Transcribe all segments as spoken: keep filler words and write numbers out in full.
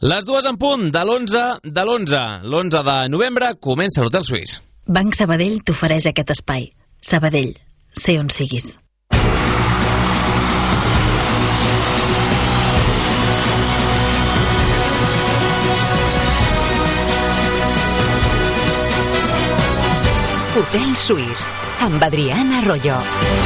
Les dues en punt de l'onze de l'onze. L'onze de novembre comença l'Hotel Suís. Banc Sabadell t'ofereix aquest espai. Sabadell, sé on siguis. Hotel Suís, amb Adriana Arroyo.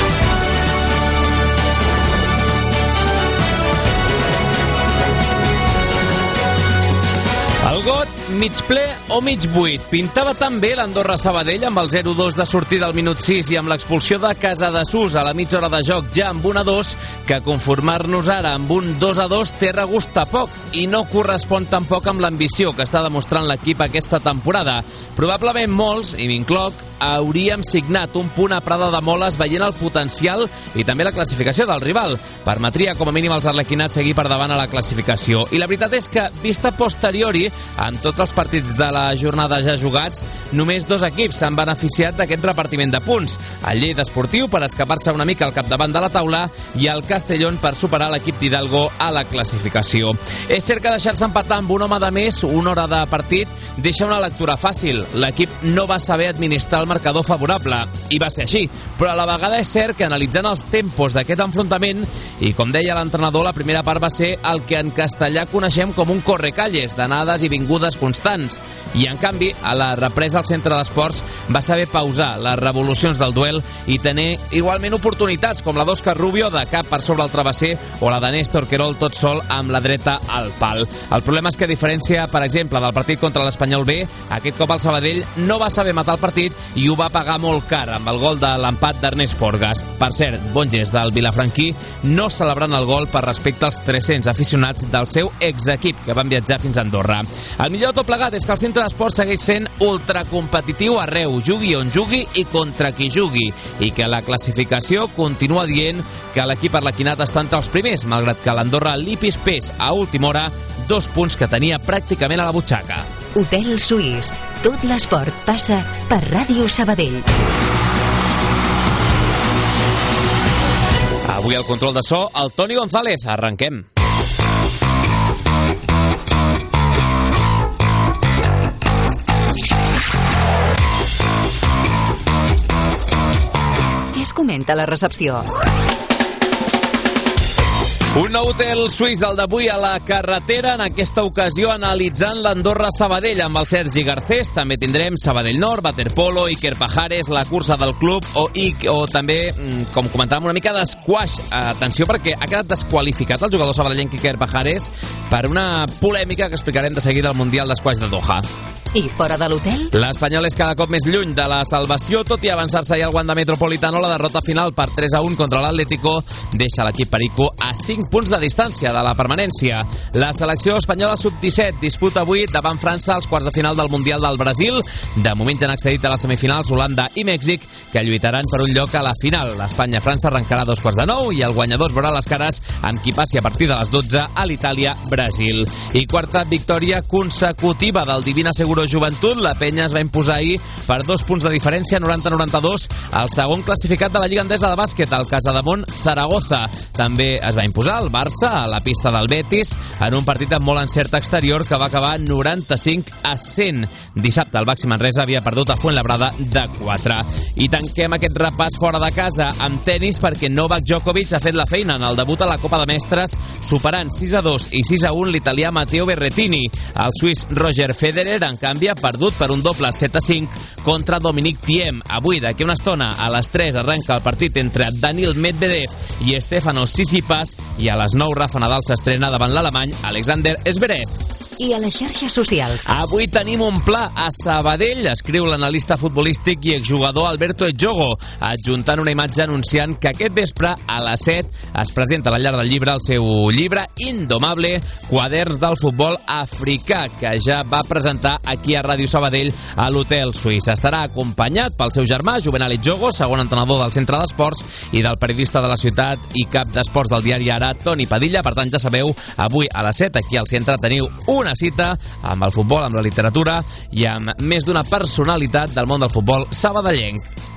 El got, mig ple o mig buit. Pintava tan bé l'Andorra Sabadell amb el zero dos de sortida al minut sis i amb l'expulsió de Casadesús a la mitja hora de joc ja amb un a dos, que conformar-nos ara amb un dos a dos té regust a poc i no correspon tampoc amb l'ambició que està demostrant l'equip aquesta temporada. Probablement molts, i m'incloc, hauríem signat un punt a Prada de Moles veient el potencial i també la classificació del rival. Permetria com a mínim als arlequinats seguir per davant a la classificació. I la veritat és que, vista posteriori, amb tots els partits de la jornada ja jugats, només dos equips s'han beneficiat d'aquest repartiment de punts. El Lleida Esportiu per escapar-se una mica al capdavant de la taula i el Castellón per superar l'equip d'Hidalgo a la classificació. És cert que deixar-se empatar amb un home de més, una hora de partit, deixa una lectura fàcil. L'equip no va saber administrar el marcador favorable, i va ser així. Però a la vegada és cert que analitzant els tempos d'aquest enfrontament, i com deia l'entrenador, la primera part va ser el que en castellà coneixem com un correcalles, d'anades i vingudes constants. I en canvi, a la represa al centre d'esports va saber pausar les revolucions del duel i tenir igualment oportunitats, com la d'Òscar Rubio de cap per sobre el travesser o la de Néstor Querol tot sol amb la dreta al pal. El problema és que, a diferència, per exemple, del partit contra l'Espanyol B, aquest cop el Sabadell no va saber matar el partit i ho va pagar molt car amb el gol de l'empat d'Ernest Forgas. Per cert, bon gest del vilafranquí, no celebrant el gol per respecte als tres-cents aficionats del seu exequip que van viatjar fins a Andorra. El millor de tot plegat és que el centre d'esports segueix sent ultracompetitiu arreu, jugui on jugui i contra qui jugui, i que la classificació continua dient que l'equip arlequinat està entre els primers, malgrat que l'Andorra li pispés a última hora dos punts que tenia pràcticament a la butxaca. Hotel Suís. Tot l'esport passa per Ràdio Sabadell. Avui al control de so, el Toni González. Arrenquem. Què es comenta a la recepció? Un nou Hotel Suís del d'avui a la carretera, en aquesta ocasió analitzant l'Andorra Sabadell amb el Sergi Garcés. També tindrem Sabadell Nord, waterpolo, Iker Pajares, la cursa del club o, o també, com comentàvem, una mica d'esquash. Atenció, perquè ha quedat desqualificat el jugador sabadellenc Iker Pajares per una polèmica que explicarem de seguida al Mundial d'Esquash de Doha. I fora de l'hotel? L'Espanyol és cada cop més lluny de la salvació, tot i avançar-se ahir al Wanda Metropolitano. La derrota final per tres a un contra l'Atlético deixa l'equip perico a cinc punts de distància de la permanència. La selecció espanyola sub disset disputa avui davant França els quarts de final del Mundial del Brasil. De moment ja han accedit a les semifinals Holanda i Mèxic, que lluitaran per un lloc a la final. L'Espanya-França arrencarà a dos quarts de nou i el guanyador es veurà les cares amb qui passi a partir de les dotze a l'Itàlia-Brasil. I quarta victòria consecutiva del Divina Seguro Joventut. La Penya es va imposar ahir per dos punts de diferència, noranta a noranta-dos, al segon classificat de la Lliga Endesa de bàsquet, el Casademont Zaragoza. També es va imposar el Barça a la pista del Betis en un partit amb molt encert exterior que va acabar noranta-cinc a cent. Dissabte el Baxi Manresa havia perdut a Fuenlabrada de quatre. I tanquem aquest repàs fora de casa amb tenis, perquè Novak Djokovic ha fet la feina en el debut a la Copa de Mestres, superant sis a dos i sis a un l'italià Matteo Berrettini. El suís Roger Federer, en canvi, ha perdut per un doble set a cinc contra Dominic Thiem. Avui, d'aquí una estona, a les tres arrenca el partit entre Daniil Medvedev i Stefanos Tsitsipas, i a les nou Rafa Nadal s'estrena davant l'alemany Alexander Zverev. I a les xarxes socials? Avui tenim un pla a Sabadell, escriu l'analista futbolístic i exjugador Alberto Ejogo, adjuntant una imatge anunciant que aquest vespre a les set es presenta a la Llar del Llibre el seu llibre Indomable, quaderns del futbol africà, que ja va presentar aquí a Ràdio Sabadell a l'Hotel Suís. Estarà acompanyat pel seu germà, Juvenal Ejogo, segon entrenador del Centre d'Esports, i del periodista de la ciutat i cap d'esports del diari Ara, Toni Padilla. Per tant, ja sabeu, avui a les set aquí al centre teniu un una cita amb el futbol, amb la literatura i amb més d'una personalitat del món del futbol sabadellenc.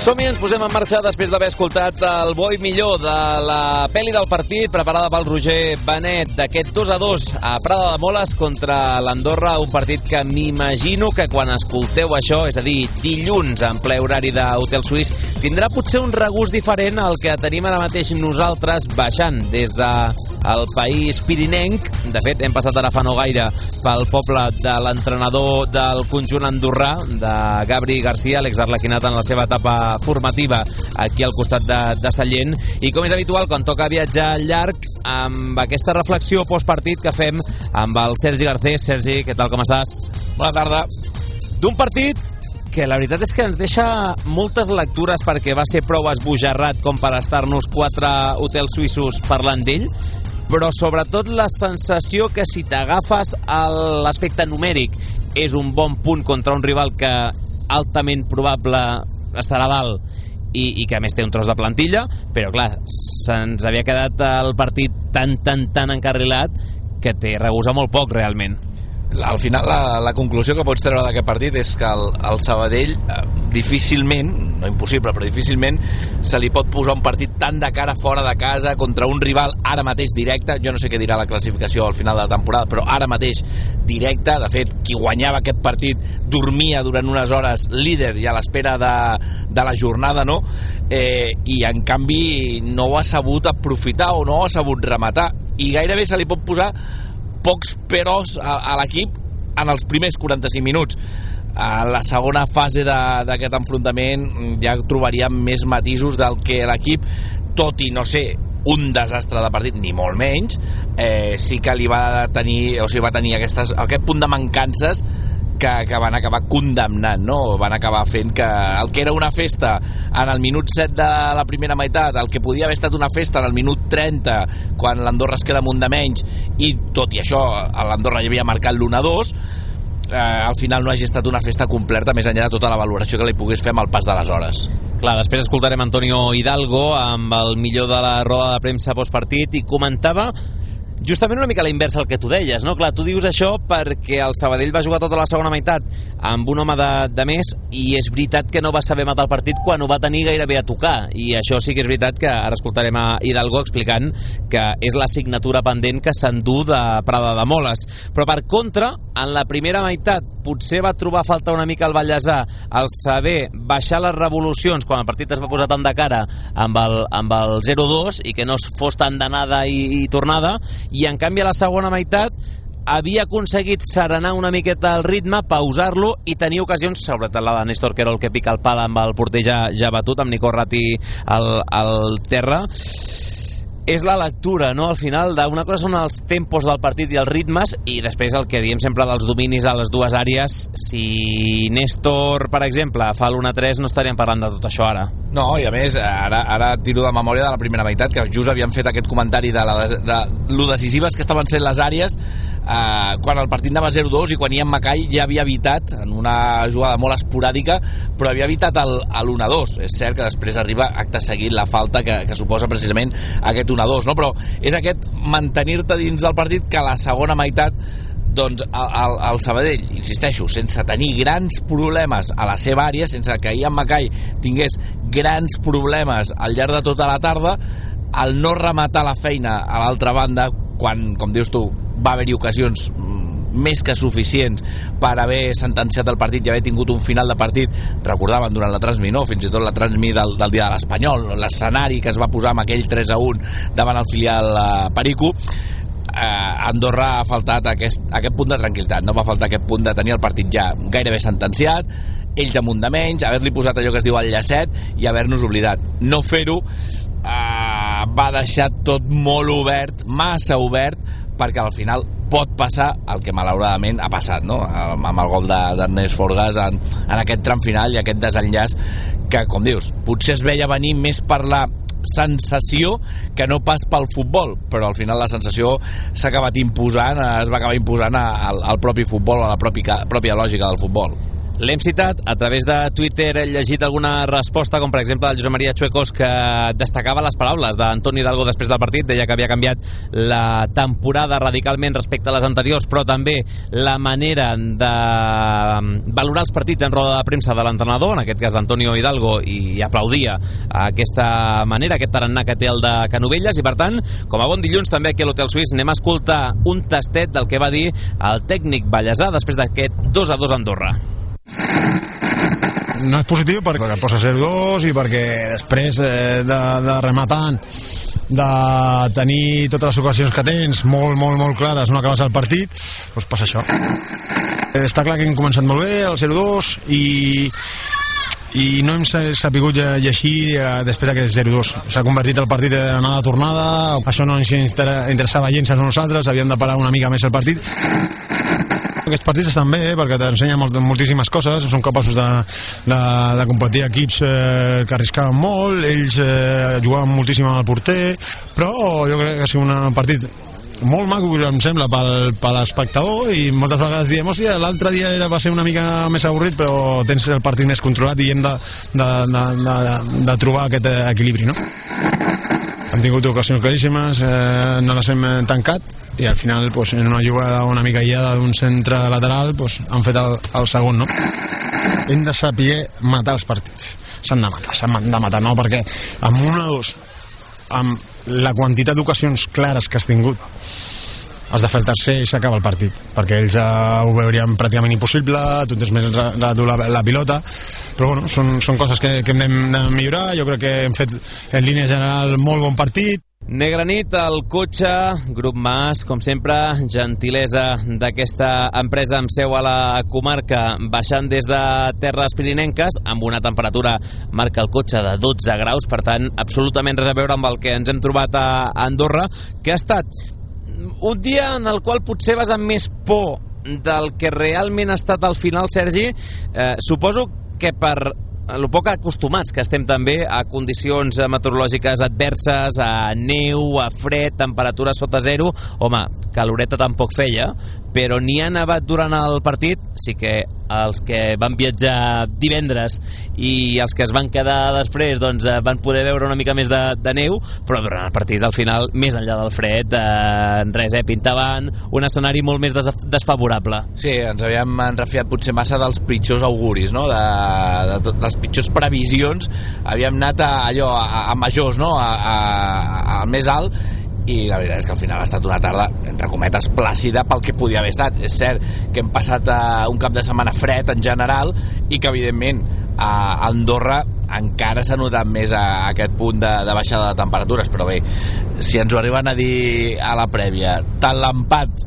Som-hi, ens posem en marxa després d'haver escoltat el bo i millor de la pel·li del partit preparada pel Roger Benet d'aquest dos a dos a Prada de Moles contra l'Andorra, un partit que m'imagino que quan escolteu això, és a dir, dilluns en ple horari d'Hotel Suís, tindrà potser un regust diferent al que tenim ara mateix nosaltres baixant des del país pirinenc. De fet, hem passat ara fa no gaire pel poble de l'entrenador del conjunt andorrà, de Gabri Garcia, l'exarlequinat en la seva etapa formativa aquí al costat de, de Sallent, i com és habitual quan toca viatjar llarg, amb aquesta reflexió postpartit que fem amb el Sergi Garcés. Sergi, què tal, com estàs? Bona tarda. D'un partit que la veritat és que ens deixa moltes lectures perquè va ser prou esbojarrat com per estar-nos quatre hotels suïssos parlant d'ell, però sobretot la sensació que si t'agafes a l'aspecte numèric és un bon punt contra un rival que altament probable estarà dalt i, i que a més té un tros de plantilla, però clar, se'ns havia quedat el partit tan, tan, tan encarrilat que té regust a molt poc realment. Al final la, la conclusió que pots treure d'aquest partit és que el, el Sabadell eh, difícilment, no impossible, però difícilment se li pot posar un partit tan de cara fora de casa contra un rival ara mateix directe. Jo no sé què dirà la classificació al final de la temporada, però ara mateix directe. De fet, qui guanyava aquest partit dormia durant unes hores líder i a l'espera de, de la jornada, no? Eh, i en canvi no ho ha sabut aprofitar o no ho ha sabut rematar, i gairebé se li pot posar pocs peròs a, a l'equip en els primers quaranta-cinc minuts. A la segona fase d'aquest enfrontament ja trobaríem més matisos del que l'equip, tot i no ser un desastre de partit, ni molt menys, eh, sí que li va tenir, o sigui, va tenir aquestes, aquest punt de mancances que, que van acabar condemnant, no? Van acabar fent que el que era una festa en el minut set de la primera meitat, el que podia haver estat una festa en el minut trenta, quan l'Andorra es queda amb un de menys, i tot i això l'Andorra ja havia marcat l'u a dos, eh, al final no hagi estat una festa completa, més enllà de tota la valoració que li pogués fer amb el pas de les hores. Clar, després escoltarem Antonio Hidalgo amb el millor de la roda de premsa postpartit, i comentava justament una mica la inversa al que tu deies, no? Clar, tu dius això perquè el Sabadell va jugar tota la segona meitat amb un home de, de més, i és veritat que no va saber matar el partit quan ho va tenir gairebé a tocar, i això sí que és veritat que ara escoltarem a Hidalgo explicant que és la signatura pendent que s'endú de Prada de Moles. Però per contra, en la primera meitat potser va trobar a falta una mica el Vallèsà el saber baixar les revolucions quan el partit es va posar tan de cara amb el, amb el zero dos, i que no fos tant d'anada i, i tornada, i en canvi a la segona meitat havia aconseguit serenar una miqueta el ritme, pausar-lo i tenir ocasions, sobretot la de Néstor Querol, que pica el pal amb el porter ja, ja batut, amb Nico Ratti al, al terra. És la lectura, no?, al final, d'una cosa són els tempos del partit i els ritmes, i després el que diem sempre dels dominis a les dues àrees. Si Néstor, per exemple, fa l'u a tres, no estaríem parlant de tot això ara. No, i a més, ara, ara tiro de memòria de la primera meitat, que just havíem fet aquest comentari de, la, de lo decisives que estaven sent les àrees, eh, quan el partit anava zero dos i quan Ian Mackay ja havia evitat, en una jugada molt esporàdica, però havia evitat l'u a dos. És cert que després arriba acte seguit la falta que, que suposa precisament aquest u a dos, no? Però és aquest mantenir-te dins del partit que a la segona meitat, doncs el, el, el Sabadell, insisteixo, sense tenir grans problemes a la seva àrea, sense que Ian Mackay tingués grans problemes al llarg de tota la tarda, al no rematar la feina a l'altra banda, quan, com dius tu, va haver-hi ocasions més que suficients per haver sentenciat el partit i haver tingut un final de partit, recordaven durant la transmissió, no? Fins i tot la transmissió del, del dia de l'Espanyol, l'escenari que es va posar amb aquell tres a un davant el filial eh, Perico. eh, Andorra ha faltat aquest, aquest punt de tranquil·litat, no va faltar aquest punt de tenir el partit ja gairebé sentenciat, ells amb un de menys, haver-li posat allò que es diu el llacet i haver-nos oblidat. No fer-ho eh, va deixar tot molt obert, massa obert, perquè al final pot passar el que malauradament ha passat, no? Amb el gol d'Ernest Forgas en, en aquest tram final i aquest desenllaç que, com dius, potser es veia venir més per la sensació que no pas pel futbol, però al final la sensació s'ha acabat imposant, es va acabar imposant al, al propi futbol, a la pròpia, pròpia lògica del futbol. L'hem citat, a través de Twitter he llegit alguna resposta, com per exemple el Josep Maria Chuecos, que destacava les paraules d'Antoni Hidalgo després del partit, deia que havia canviat la temporada radicalment respecte a les anteriors, però també la manera de valorar els partits en roda de premsa de l'entrenador, en aquest cas d'Antonio Hidalgo, i aplaudia aquesta manera, aquest tarannà que té el de Canovelles, i per tant, com a bon dilluns també aquí a l'Hotel Suís anem a escoltar un tastet del que va dir el tècnic ballesà després d'aquest dos a dos a Andorra. No és positiu perquè posa zero dos i perquè després eh, de, de rematant, de tenir totes les ocasions que tens molt, molt, molt clares, no acabes el partit, doncs passa això. Eh, està clar que hem començat molt bé el zero dos i i no hem sapigut llegir després d'aquest zero dos. S'ha convertit el partit en anada-tornada, això no ens interessava gens a nosaltres, havíem de parar una mica més el partit. Aquests partits estan bé, eh, perquè t'ensenyen molt, moltíssimes coses, són capaços de, de, de competir equips eh, que arriscaven molt, ells eh, jugaven moltíssim amb el porter, però jo crec que ha sigut un partit molt maco, em sembla, pel, per l'espectador, i moltes vegades diem, hòstia, l'altre dia era, va ser una mica més avorrit, però tens el partit més controlat i hem de, de, de, de, de trobar aquest equilibri, no? Hem tingut ocasions claríssimes, eh, no les hem tancat, i al final, pues, en una jugada una mica aïllada d'un centre lateral, pues, han fet el, el segon, no? Hem de saber matar els partits. S'han de matar, s'han de matar, no? Perquè amb una o dos, amb la quantitat d'ocasions clares que has tingut, has de fer el tercer i s'acaba el partit, perquè ells ja ho veurien pràcticament impossible, tu tens més la, la, la pilota, però bueno, són, són coses que, que hem de millorar. Jo crec que hem fet en línia general molt bon partit. Negra nit, el cotxe, Grup Mas, com sempre, gentilesa d'aquesta empresa amb seu a la comarca, baixant des de terres pirinenques, amb una temperatura, marca el cotxe, de dotze graus, per tant, absolutament res a veure amb el que ens hem trobat a Andorra, que ha estat un dia en el qual potser vas amb més por del que realment ha estat al final, Sergi. Eh, suposo que per el poc acostumats que estem també a condicions meteorològiques adverses, a neu, a fred, temperatura sota zero, home, caloreta tampoc feia, però n'hi ha nevat durant el partit. Sí que els que van viatjar divendres i els que es van quedar després, doncs van poder veure una mica més de, de neu, però durant el partit al final, més enllà del fred, eh, res, eh, pintaven un escenari molt més des, desfavorable. Sí, ens havíem enrefiat potser massa dels pitjors auguris, no? De, de, de les pitjors previsions, havíem anat a allò, a, a majors, no? A, a, al més alt, i la veritat és que al final ha estat una tarda, entre cometes, plàcida pel que podia haver estat. És cert que hem passat uh, un cap de setmana fred en general i que evidentment a Andorra encara s'ha notat més a, a aquest punt de, de baixada de temperatures, però bé, si ens ho arriben a dir a la prèvia, tant l'empat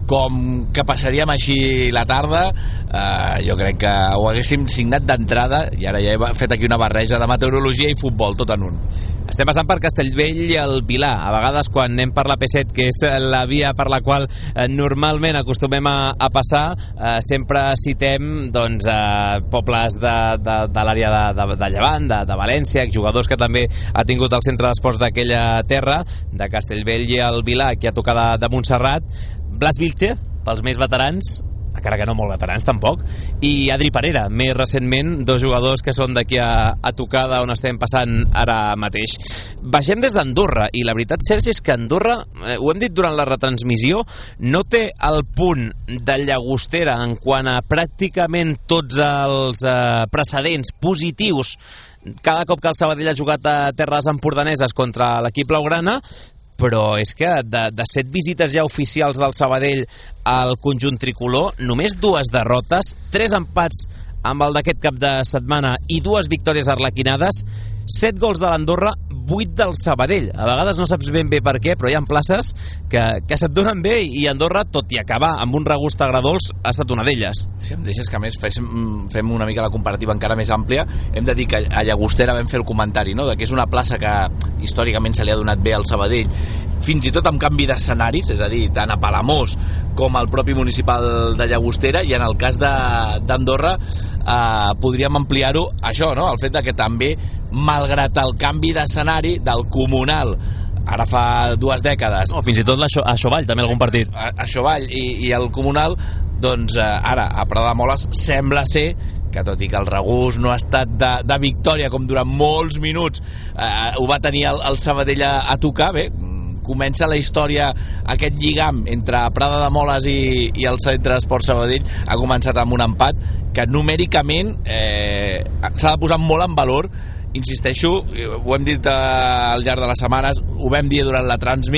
com que passaríem així la tarda, eh, jo crec que ho haguéssim signat d'entrada, i ara ja he fet aquí una barreja de meteorologia i futbol tot en un. Estem passant per Castellvell i el Vilar. A vegades quan anem per la P set, que és la via per la qual eh, normalment acostumem a, a passar, eh, sempre citem doncs, eh, pobles de, de, de l'àrea de, de, de Llevant, de, de València, jugadors que també ha tingut el centre d'esports d'aquella terra, de Castellvell i el Vilar, aquí a tocar de, de Montserrat. Blas Vilchez, pels més veterans, encara que no molt veterans tampoc, i Adri Parera, més recentment, dos jugadors que són d'aquí a, a tocar d'on estem passant ara mateix. Baixem des d'Andorra, i la veritat, Sergi, és que Andorra, eh, ho hem dit durant la retransmissió, no té el punt de llagostera en quant a pràcticament tots els eh, precedents positius cada cop que el Sabadell ha jugat a terres empordaneses contra l'equip blaugrana, però és que de, de set visites ja oficials del Sabadell al conjunt tricolor, només dues derrotes, tres empats amb el d'aquest cap de setmana i dues victòries arlequinades, set gols de l'Andorra, vuit del Sabadell. A vegades no saps ben bé per què, però hi ha places que, que se't donen bé, i Andorra, tot i acabar amb un regust agradolç, ha estat una d'elles. Si em deixes que a més fem, fem una mica la comparativa encara més àmplia, hem de dir que a Llagostera vam fer el comentari, no?, de que és una plaça que històricament se li ha donat bé al Sabadell, fins i tot amb canvi d'escenaris, és a dir, tant a Palamós com al propi municipal de Llagostera, i en el cas d'Andorra eh, podríem ampliar-ho això, no?, el fet de que també, malgrat el canvi d'escenari del comunal ara fa dues dècades, no, fins i tot a Xovall també algun partit, a, a Xovall i, i el comunal, doncs eh, ara a Prat de Moles sembla ser que tot i que el regús no ha estat de, de victòria com durant molts minuts eh, ho va tenir el, el Sabadell a, a tocar, bé, comença la història, aquest lligam entre Prada de Moles i, i el Centre d'Esport Sabadell ha començat amb un empat que numèricament eh, s'ha de posar molt en valor. Insisteixo, ho hem dit al llarg de les setmanes, ho vam dir durant la Transmi,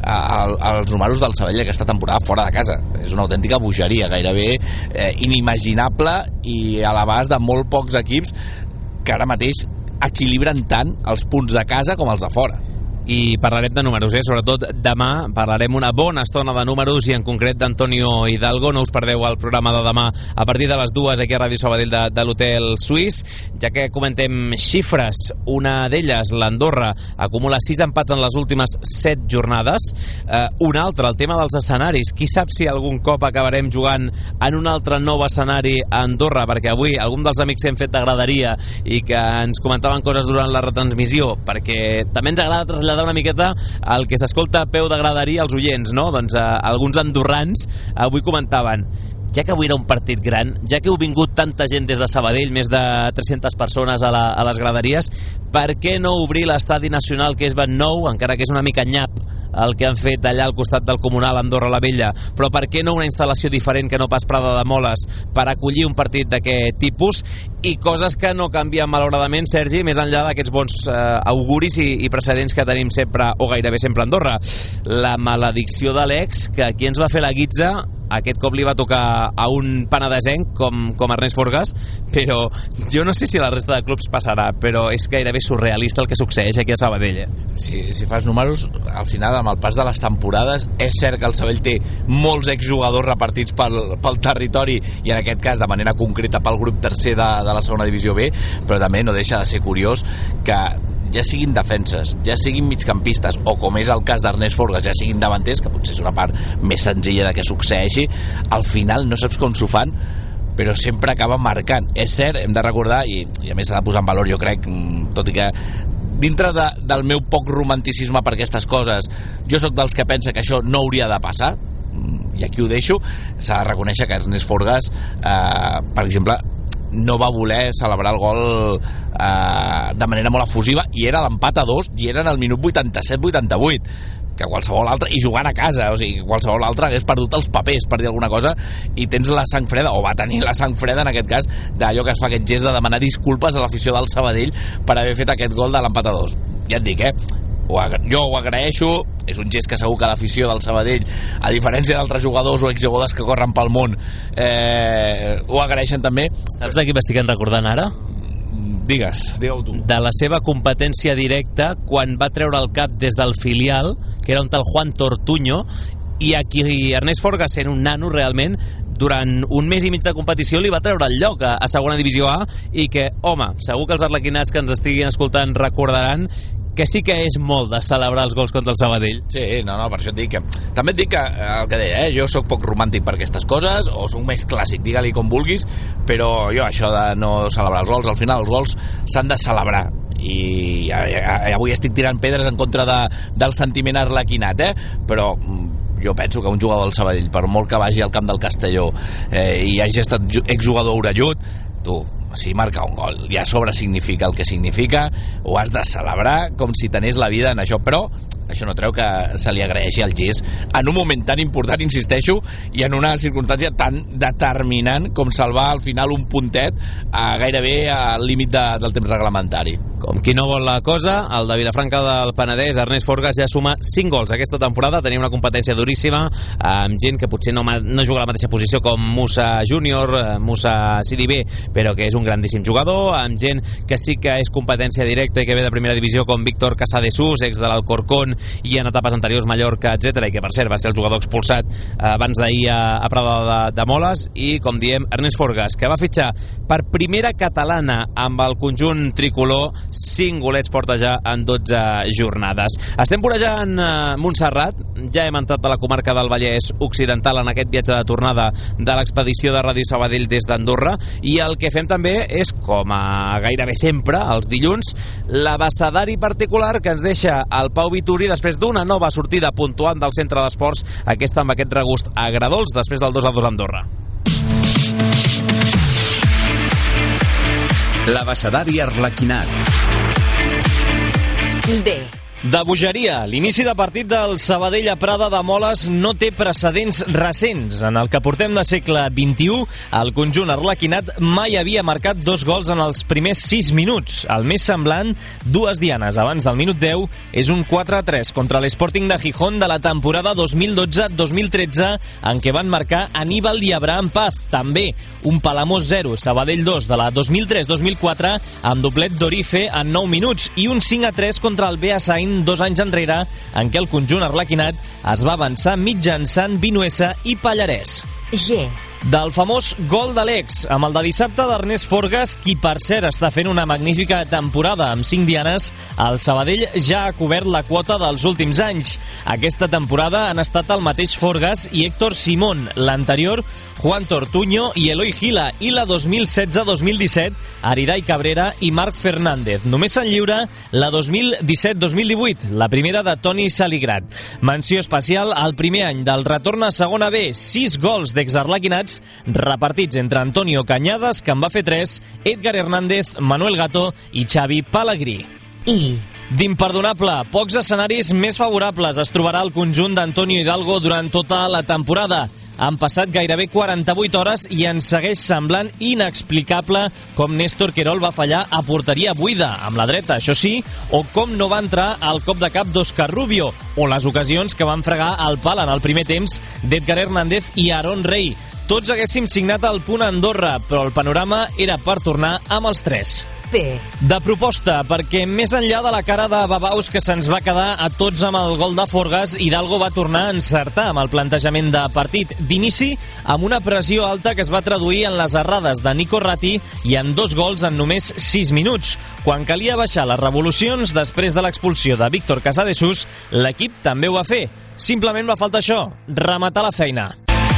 els números del Sabadell aquesta temporada fora de casa. És una autèntica bogeria, gairebé eh, inimaginable i a l'abast de molt pocs equips que ara mateix equilibren tant els punts de casa com els de fora. I parlarem de números, eh? Sobretot demà parlarem una bona estona de números i en concret d'Antonio Hidalgo. No us perdeu el programa de demà a partir de les dues aquí a Ràdio Sabadell de, de l'Hotel Suís, ja que comentem xifres. Una d'elles, l'Andorra, acumula sis empats en les últimes set jornades. Eh, una altra, el tema dels escenaris. Qui sap si algun cop acabarem jugant en un altre nou escenari a Andorra, perquè avui algun dels amics que hem fet t'agradaria i que ens comentaven coses durant la retransmissió, perquè també ens agrada traslladar una miqueta el que s'escolta a peu de graderia als oients, no? Doncs eh, alguns andorrans avui comentaven, ja que avui era un partit gran, ja que heu vingut tanta gent des de Sabadell, més de tres-centes persones a, la, a les graderies, per què no obrir l'estadi nacional que és ben nou, encara que és una mica nyap el que han fet allà al costat del Comunal Andorra la Vella, però per què no una instal·lació diferent que no pas Prada de Moles per acollir un partit d'aquest tipus? I coses que no canvien malauradament, Sergi, més enllà d'aquests bons eh, auguris i, i precedents que tenim sempre, o gairebé sempre a Andorra. La maledicció de l'ex, que aquí ens va fer la guitza, aquest cop li va tocar a un penedesenc com, com Ernest Forgas, però jo no sé si a la resta de clubs passarà, però és gairebé surrealista el que succeeix aquí a Sabadell. Si, si fas números, al final, amb el pas de les temporades, és cert que el Sabadell té molts exjugadors repartits pel, pel territori, i en aquest cas de manera concreta pel grup tercer de, de la segona divisió B, però també no deixa de ser curiós que ja siguin defenses, ja siguin migcampistes, o com és el cas d'Ernest Forgas, ja siguin davanters, que potser és una part més senzilla de que succeeixi, al final no saps com s'ho fan, però sempre acaba marcant. És cert, hem de recordar, i, i a més s'ha de posar en valor, jo crec, tot i que dintre de, del meu poc romanticisme per aquestes coses, jo sóc dels que pensa que això no hauria de passar, i aquí ho deixo. S'ha de reconèixer que Ernest Forgas, eh, per exemple, no va voler celebrar el gol eh, de manera molt efusiva, i era l'empat a dos, i era en el minut vuitanta-set vuitanta-vuit, que qualsevol altre, i jugant a casa, o sigui, qualsevol altre hagués perdut els papers per dir alguna cosa, i tens la sang freda, o va tenir la sang freda en aquest cas, d'allò que es fa aquest gest de demanar disculpes a l'afició del Sabadell per haver fet aquest gol de l'empat a dos. Ja et dic, eh? Jo ho agraeixo, és un gest que segur que l'afició del Sabadell, a diferència d'altres jugadors o exjugadors que corren pel món, eh, ho agraeixen també. Saps de qui m'estic recordant ara? Digues, digue-ho tu. De la seva competència directa quan va treure el cap des del filial, que era un tal Juan Tortuño, i aquí Ernest Forgas, sent un nano realment, durant un mes i mig de competició li va treure el lloc a, a segona divisió A, i que, home, segur que els arlequinats que ens estiguin escoltant recordaran que sí que és molt de celebrar els gols contra el Sabadell. Sí, no, no, per això et dic que... També et dic que, el que deia, eh, jo sóc poc romàntic per aquestes coses, o sóc més clàssic, digue-li com vulguis, però jo això de no celebrar els gols, al final els gols s'han de celebrar, i avui estic tirant pedres en contra de, del sentiment arlequinat, eh? Però jo penso que un jugador del Sabadell, per molt que vagi al camp del Castelló eh, i hagi estat exjugador orellut, tu, si marca un gol i a sobre significa el que significa, ho has de celebrar com si tenés la vida en això, però això no treu que se li agraeixi el gest en un moment tan important, insisteixo, i en una circumstància tan determinant com salvar al final un puntet a gairebé al límit de, del temps reglamentari. Com qui no vol la cosa, el de Vilafranca del Penedès, Ernest Forgas, ja suma cinc gols aquesta temporada. Tenia una competència duríssima amb gent que potser no, no juga a la mateixa posició com Musa Júnior, Musa Sidibé, però que és un grandíssim jugador, amb gent que sí que és competència directa i que ve de primera divisió com Víctor Casadesús, ex de l'Alcorcón, i en etapes anteriors Mallorca, etcètera, i que per cert va ser el jugador expulsat abans d'ahir a, a Prada de, de Moles, i com diem Ernest Forgas, que va fitxar per primera catalana amb el conjunt tricolor, cinc golets porta ja en dotze jornades. Estem vorejant eh, Montserrat, ja hem entrat a la comarca del Vallès Occidental en aquest viatge de tornada de l'expedició de Ràdio Sabadell des d'Andorra, i el que fem també és, com a gairebé sempre els dilluns, l'abecedari particular que ens deixa el Pau Vituri després d'una nova sortida puntuant del centre d'esports, aquesta amb aquest regust agredolç després del dos a dos a Andorra. L'abecedari arlequinat. D. De bogeria, l'inici de partit del Sabadell a Prada de Moles no té precedents recents. En el que portem de segle vint-i-u, el conjunt arlequinat mai havia marcat dos gols en els primers sis minuts. El més semblant, dues dianes abans del minut deu, és un quatre a tres contra l'Sporting de Gijón de la temporada dos mil dotze dos mil tretze, en què van marcar Aníbal i Abraham Paz. També un Palamós zero, Sabadell dos de la dos mil tres dos mil quatre, amb doblet d'Orife en nou minuts, i un cinc a tres contra el Beasain dos anys enrere, en què el conjunt arlequinat es va avançar mitjançant Vinuesa i Pallarès. G. Del famós gol de l'ex, amb el de dissabte d'Ernest Forgas, qui per cert està fent una magnífica temporada amb cinc dianes, el Sabadell ja ha cobert la quota dels últims anys. Aquesta temporada han estat el mateix Forgas i Héctor Simón, l'anterior Juan Tortuño i Eloi Gila, i la dos mil setze dos mil disset Ariray Cabrera i Marc Fernández. Només se'n lliura la dos mil disset dos mil divuit, la primera de Toni Saligrat. Menció especial al primer any del retorn a segona B, sis gols d'exarlequinats repartits entre Antonio Cañadas, que en va fer tres, Edgar Hernández, Manuel Gato i Xavi Pellegrí. I. D'imperdonable, pocs escenaris més favorables es trobarà el conjunt d'Antonio Hidalgo durant tota la temporada. Han passat gairebé quaranta-vuit hores i ens segueix semblant inexplicable com Néstor Querol va fallar a porteria buida, amb la dreta, això sí, o com no va entrar al cop de cap d'Òscar Rubio, o les ocasions que van fregar el pal en el primer temps d'Edgar Hernández i Aaron Rey. Tots haguéssim signat el punt a Andorra, però el panorama era per tornar amb els tres. P. De proposta, perquè més enllà de la cara de babaus que se'ns va quedar a tots amb el gol de Forgas, Hidalgo va tornar a encertar amb el plantejament de partit d'inici, amb una pressió alta que es va traduir en les errades de Nico Ratti i en dos gols en només sis minuts. Quan calia baixar les revolucions després de l'expulsió de Víctor Casadesús, l'equip també ho va fer. Simplement va faltar això, rematar la feina.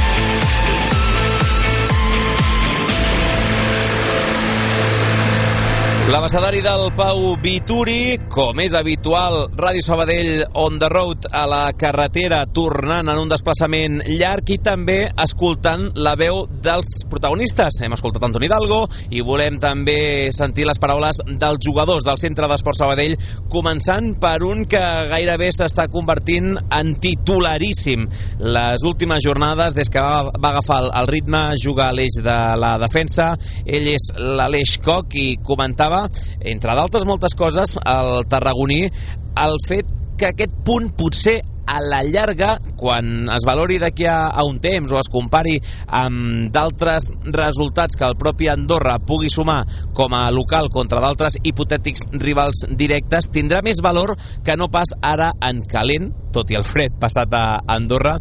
L'abecedari del Pau Vituri, com és habitual, Ràdio Sabadell on the road, a la carretera, tornant en un desplaçament llarg, i també escoltant la veu dels protagonistes. Hem escoltat Antoni Hidalgo i volem també sentir les paraules dels jugadors del Centre d'Esport Sabadell, començant per un que gairebé s'està convertint en titularíssim. Les últimes jornades, des que va, va agafar el ritme, jugar a l'eix de la defensa, ell és l'Aleix Koch, i comentava, entre d'altres moltes coses, el tarragoní, el fet que aquest punt potser a la llarga, quan es valori d'aquí a, a un temps o es compari amb d'altres resultats que el propi Andorra pugui sumar com a local contra d'altres hipotètics rivals directes, tindrà més valor que no pas ara en calent, tot i el fred passat a Andorra,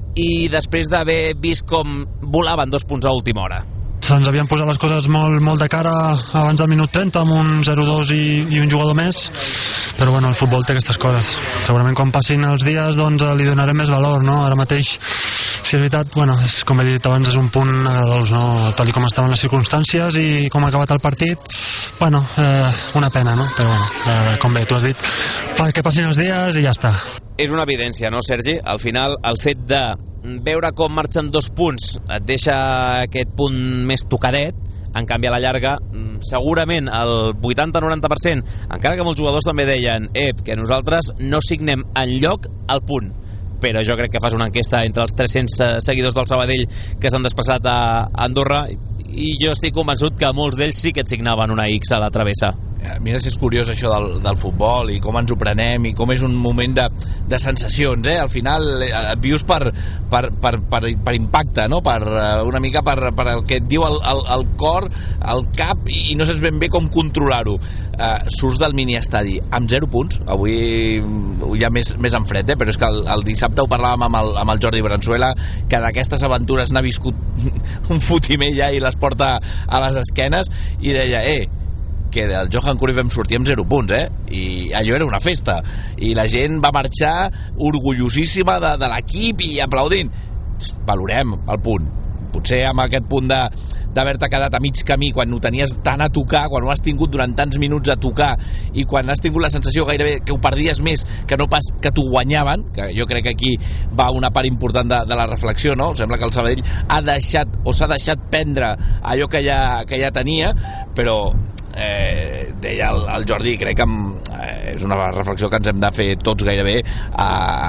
i després d'haver vist com volaven dos punts a última hora. Ens havien posat les coses molt, molt de cara abans del minut trenta, amb un zero dos i, i un jugador més, però bueno, el futbol té aquestes coses. Segurament quan passin els dies doncs li donarem més valor, no? Ara mateix, si és veritat, bueno, és, com he dit abans, és un punt agradós, no? Tal com estaven les circumstàncies i com ha acabat el partit, bueno, eh, una pena, no? Però bueno, eh, com bé tu has dit, que passin els dies i ja està. És una evidència, no, Sergi? Al final, el fet de veure com marxen dos punts et deixa aquest punt més tocadet. En canvi, a la llarga, segurament el vuitanta noranta per cent, encara que molts jugadors també deien ep, que nosaltres no signem enlloc al punt, però jo crec que fas una enquesta entre els tres-cents seguidors del Sabadell que s'han desplaçat a Andorra i jo estic convençut que molts d'ells sí que et signaven una X a la travessa. Mira si és curiós això del, del futbol i com ens ho prenem i com és un moment de, de sensacions, eh? Al final et vius per, per, per, per, per impacte, no? Per, una mica per, per el que et diu el, el, el cor, el cap, i no saps ben bé com controlar-ho. Uh, surts del miniestadi amb zero punts, avui ja més, més en fred, eh? Però és que el, el dissabte ho parlàvem amb el, amb el Jordi Branzuela, que d'aquestes aventures n'ha viscut un fotimer ja i les porta a les esquenes, i deia, eh, que del Johan Cruyff vam sortir amb zero punts, eh? I allò era una festa, i la gent va marxar orgullosíssima de, de l'equip i aplaudint. Valorem el punt, potser amb aquest punt de d'haver-te quedat a mig camí quan ho tenies tant a tocar, quan ho has tingut durant tants minuts a tocar i quan has tingut la sensació gairebé que ho perdies més que no pas que t'ho guanyaven, que jo crec que aquí va una part important de, de la reflexió, no? Sembla que el Sabadell ha deixat o s'ha deixat prendre allò que ja, que ja tenia, però eh, deia el, el Jordi, crec que eh, és una reflexió que ens hem de fer tots gairebé a,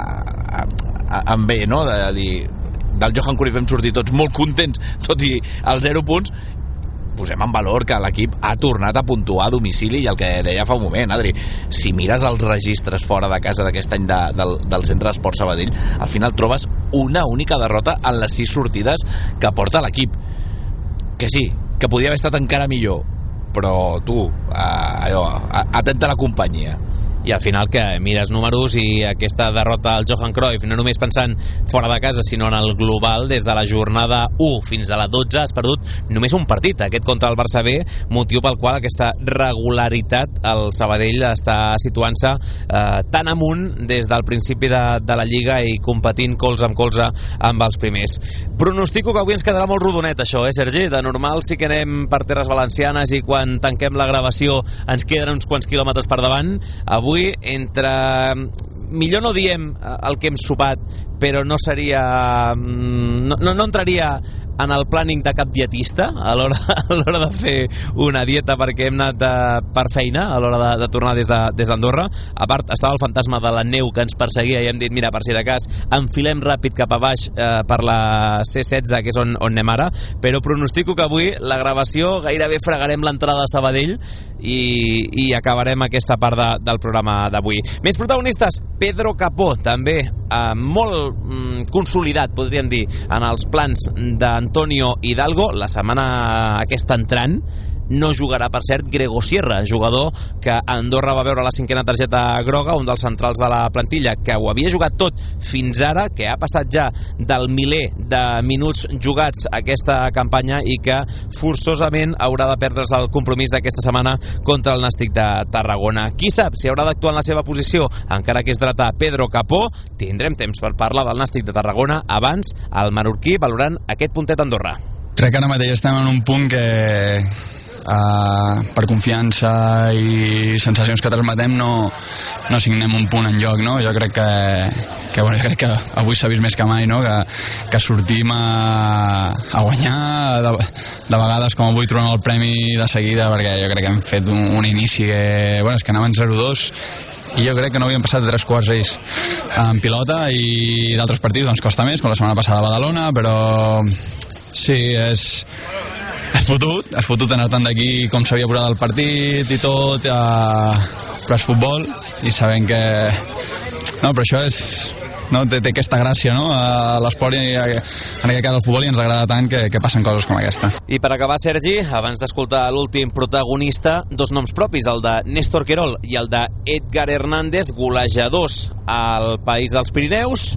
a, a, amb bé, no? De, de dir, del Johan Cruyff hem sortit tots molt contents, tot i els zero punts. Posem en valor que l'equip ha tornat a puntuar a domicili, i el que deia fa un moment, Adri, si mires els registres fora de casa d'aquest any de, del, del Centre d'Esport Sabadell, al final trobes una única derrota en les sis sortides que porta l'equip. Que sí, que podia haver estat encara millor, però tu, eh, allò, atenta a la companyia. I al final que mires números i aquesta derrota al Johan Cruyff, no només pensant fora de casa, sinó en el global, des de la jornada u fins a la dotze has perdut només un partit, aquest contra el Barça B, motiu pel qual aquesta regularitat el Sabadell està situant-se eh, tan amunt des del principi de, de la Lliga i competint colze amb colze amb els primers. Pronostico que avui ens quedarà molt rodonet això, eh Sergi? De normal sí que anem per terres valencianes i quan tanquem la gravació ens queden uns quants quilòmetres per davant. Avui entre... millor no diem el que hem sopat, però no seria... no, no, no entraria en el planning de cap dietista a l'hora, a l'hora de fer una dieta, perquè hem anat de, per feina a l'hora de, de tornar des de, des d'Andorra. A part, estava el fantasma de la neu que ens perseguia i hem dit, mira, per si de cas enfilem ràpid cap a baix eh, per la C setze, que és on, on anem ara, però pronostico que avui la gravació gairebé fregarem l'entrada a Sabadell i, i acabarem aquesta part de, del programa d'avui. Més protagonistes, Pedro Capó, també eh, molt mm, consolidat, podríem dir, en els plans d'Antonio Hidalgo. La setmana aquesta entrant no jugarà, per cert, Grego Sierra, jugador que Andorra va veure la cinquena targeta groga, un dels centrals de la plantilla que ho havia jugat tot fins ara, que ha passat ja del miler de minuts jugats aquesta campanya i que forçosament haurà de perdre's el compromís d'aquesta setmana contra el Nàstic de Tarragona. Qui sap si haurà d'actuar en la seva posició, encara que és dretà, Pedro Capó. Tindrem temps per parlar del Nàstic de Tarragona abans el menorquí valorant aquest puntet a Andorra. Crec que ara mateix estem en un punt que Uh, per confiança i sensacions que transmetem no, no signem un punt en lloc, no? Jo crec que, que, bueno, jo crec que avui s'ha vist més que mai, no? que, que sortim a, a guanyar de, de vegades com avui trobem el premi de seguida, perquè jo crec que hem fet un, un inici que, bueno, és que anaven zero dos i jo crec que no havíem passat de tres quarts ells en pilota, i d'altres partits doncs costa més, com la setmana passada a Badalona, però sí, és és fotut, és fotut anar tant d'aquí com s'havia posat el partit i tot, eh, però és futbol i sabem que no, però això és no, té, té aquesta gràcia, no? A l'esport i a, en aquest cas al futbol, i ens agrada tant que, que passen coses com aquesta. I per acabar, Sergi, abans d'escoltar l'últim protagonista, dos noms propis, el de Néstor Querol i el de Edgar Hernández, golejadors al País dels Pirineus,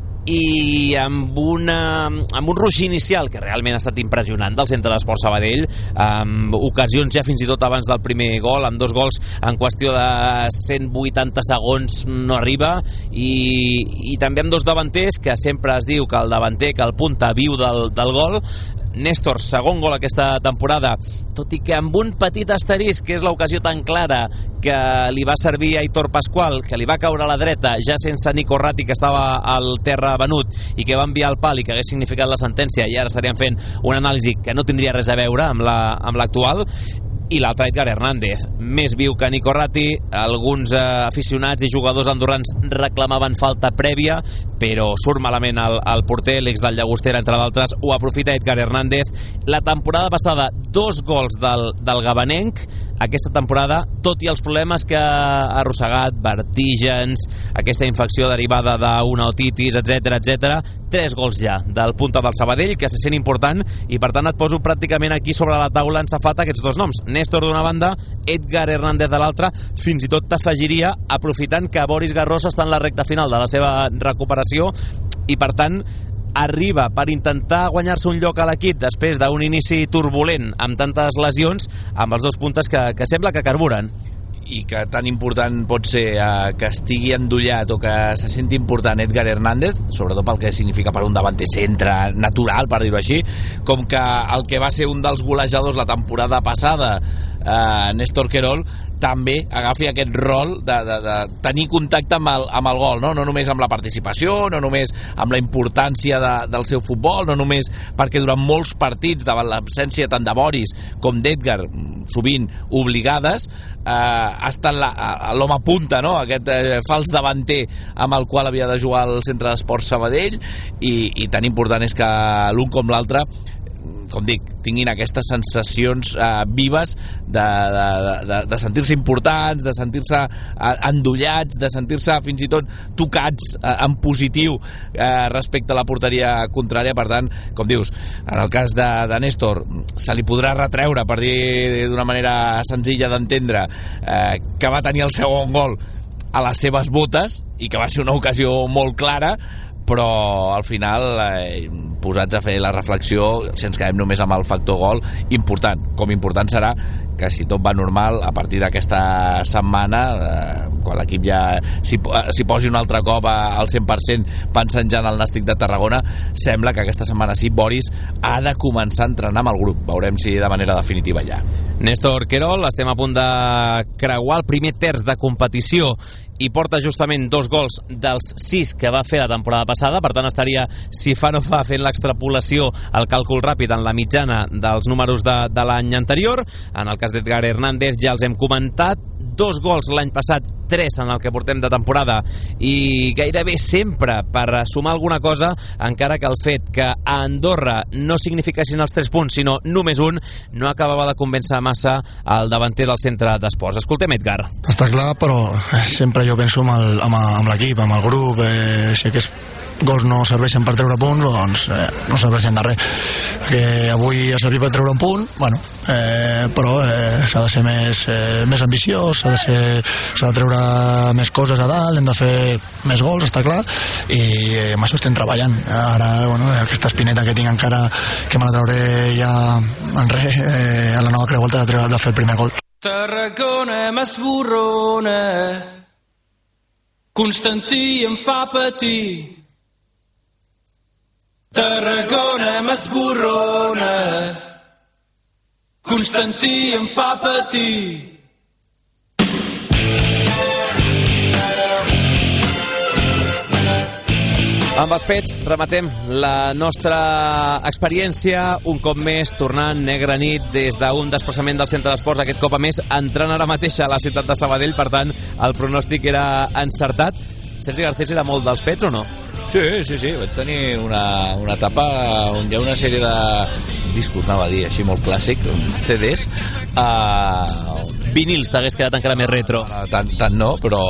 i amb, una, amb un ruix inicial que realment ha estat impressionant del Centre d'Esport Sabadell, amb ocasions ja fins i tot abans del primer gol, amb dos gols en qüestió de cent vuitanta segons no arriba, i, i també amb dos davanters, que sempre es diu que el davanter, que el punta viu del, del gol. Néstor, segon gol aquesta temporada, tot i que amb un petit asterisc, que és l'ocasió tan clara que li va servir a Aitor Pascual, que li va caure a la dreta ja sense Nico Ratti, que estava al terra venut i que va enviar el pal i que hagués significat la sentència, i ara estaríem fent una anàlisi que no tindria res a veure amb la, amb l'actual. I l'altre, Edgar Hernández, més viu que Nico Ratti. Alguns eh, aficionats i jugadors andorrans reclamaven falta prèvia, però surt malament el, el porter, l'ex del Llagostera, entre d'altres. Ho aprofita Edgar Hernández. La temporada passada, dos gols del, del gabanenc. Aquesta temporada, tot i els problemes que ha arrossegat, vertígens, aquesta infecció derivada d'una otitis, etcètera, etcètera, tres gols ja del punta del Sabadell, que se sent important, i per tant et poso pràcticament aquí sobre la taula en safata aquests dos noms. Néstor d'una banda, Edgar Hernández de l'altra. Fins i tot t'afegiria, aprofitant que Boris Garros està en la recta final de la seva recuperació i per tant arriba per intentar guanyar-se un lloc a l'equip després d'un inici turbulent amb tantes lesions, amb els dos puntes que, que sembla que carburen. I que tan important pot ser eh, que estigui endollat o que se senti important Edgar Hernández, sobretot pel que significa per un davanter centre natural, per dir-ho així, com que el que va ser un dels golejadors la temporada passada, eh, Néstor Querol, també agafi aquest rol de, de, de tenir contacte amb el, amb el gol, no? No només amb la participació, no només amb la importància de, del seu futbol, no només perquè durant molts partits, davant l'absència tant de Boris com d'Edgar, sovint obligades, eh, ha estat l'home punta, no? Aquest eh, fals davanter amb el qual havia de jugar al Centre d'Esports Sabadell, i, i tan important és que l'un com l'altre, com dic, tinguin aquestes sensacions eh, vives de, de, de, de sentir-se importants, de sentir-se eh, endollats, de sentir-se fins i tot tocats eh, en positiu eh, respecte a la porteria contrària. Per tant, com dius, en el cas de, de Néstor, se li podrà retreure, per dir d'una manera senzilla d'entendre, eh, que va tenir el segon gol a les seves botes i que va ser una ocasió molt clara, però al final, eh, posats a fer la reflexió, si ens quedem només amb el factor gol, important, com important serà que si tot va normal, a partir d'aquesta setmana, eh, quan l'equip ja s'hi, s'hi posi un altre cop al cent per cent pensant ja en el Nàstic de Tarragona, sembla que aquesta setmana sí, Boris ha de començar a entrenar amb el grup. Veurem si de manera definitiva ja. Néstor Querol, estem a punt de creuar el primer terç de competició i porta justament dos gols dels sis que va fer la temporada passada, per tant estaria, si fa no fa, fent l'extrapolació, el càlcul ràpid en la mitjana dels números de, de l'any anterior. En el cas d'Edgar Hernández ja els hem comentat, dos gols l'any passat, tres en el que portem de temporada, i gairebé sempre per sumar alguna cosa, encara que el fet que a Andorra no signifiquessin els tres punts, sinó només un, no acabava de convèncer massa el davanter del Centre d'Esports. Escoltem Edgar. Està clar, però sempre jo penso amb, el, amb, amb l'equip, amb el grup, eh, si aquests gols no serveixen per treure punts, doncs eh, no serveixen de res. Que avui ha servit per treure un punt, bueno, eh, però eh, s'ha de ser més, eh, més ambiciós, s'ha de ser, s'ha de treure més coses a dalt, hem de fer més gols, està clar, i eh, amb això estem treballant. Ara, bueno, aquesta espineta que tinc encara, que me la trauré ja en res, eh, a la nova creu volta de, treure, de fer el primer gol. Tarragona m'esborrona, Constantí em fa patir. Tarragona m'esborrona, Constantí em fa patir. Amb els pets rematem la nostra experiència, un cop més tornant negra nit des d'un desplaçament del Centre d'Esports, aquest cop a més entrant ara mateix a la ciutat de Sabadell, per tant el pronòstic era encertat. Sergi Garcés era molt dels pets o no? Sí, sí, sí, vaig tenir una, una etapa on hi ha una sèrie de discos, anava a dir, així molt clàssic, C Ds, uh, vinils t'hagués quedat encara més retro. No, tant, tant no, però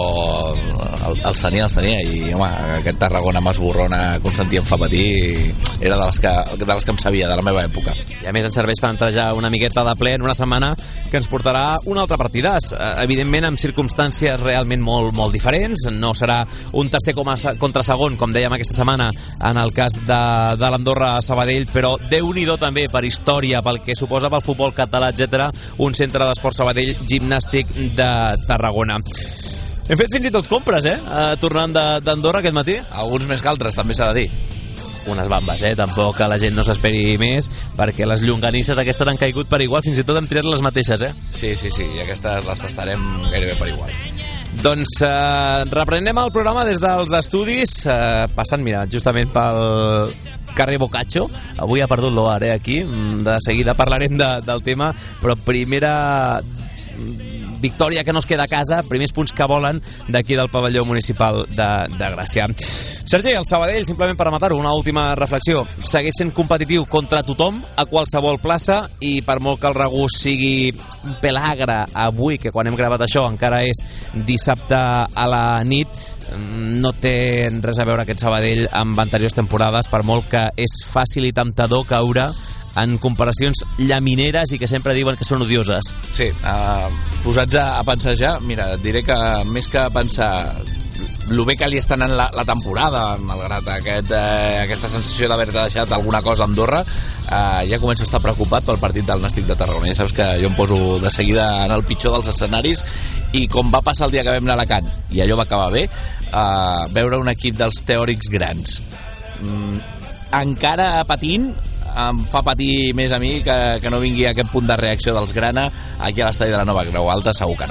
els tenia, els tenia, i home, aquest Tarragona m'esborrona, Constantí em fa patir, era de les, que, de les que em sabia, de la meva època. I a més ens serveix per entrar ja una miqueta de ple en una setmana que ens portarà un altre partidàs, evidentment amb circumstàncies realment molt, molt diferents. No serà un tercer contra segon, com dèiem aquesta setmana en el cas de, de l'Andorra a Sabadell, però Déu-n'hi-do també per història, pel que suposa pel futbol català, etcètera, un Centre d'Esports Sabadell Gimnàstic de Tarragona. Hem fet fins i tot compres, eh? Tornant d'Andorra aquest matí. Alguns més que altres, també s'ha de dir. Unes bambes, eh? Tampoc que la gent no s'esperi més, perquè les llonganisses aquestes han caigut per igual, fins i tot hem triat les mateixes, eh? Sí, sí, sí, i aquestes les tastarem gairebé per igual. Doncs eh, reprenem el programa des dels estudis, eh, passant, mira, justament pel carrer Boccaccio. Avui ha perdut l'Oar, eh, aquí. De seguida parlarem de, del tema, però primera victòria que no es queda a casa, primers punts que volen d'aquí del pavelló municipal de, de Gràcia. Sergi, el Sabadell, simplement per rematar-ho, una última reflexió. Segueix sent competitiu contra tothom, a qualsevol plaça, i per molt que el regús sigui un pelagre avui, que quan hem gravat això encara és dissabte a la nit, no té res a veure aquest Sabadell amb anteriors temporades, per molt que és fàcil i temptador caure en comparacions llamineres i que sempre diuen que són odioses. Sí, uh, posats a, a pensar ja, mira, et diré que més que pensar el bé que li està anant la, la temporada, malgrat aquest, eh, aquesta sensació d'haver deixat alguna cosa a Andorra, eh, ja començo a estar preocupat pel partit del Nàstic de Tarragona. Ja saps que jo em poso de seguida en el pitjor dels escenaris, i com va passar el dia que vam anar a Alacant, i allò va acabar bé, eh, veure un equip dels teòrics grans mm, encara patint em fa patir més a mi que, que no vingui aquest punt de reacció dels grana aquí a l'estadi de la Nova Creu Alta, segur que no.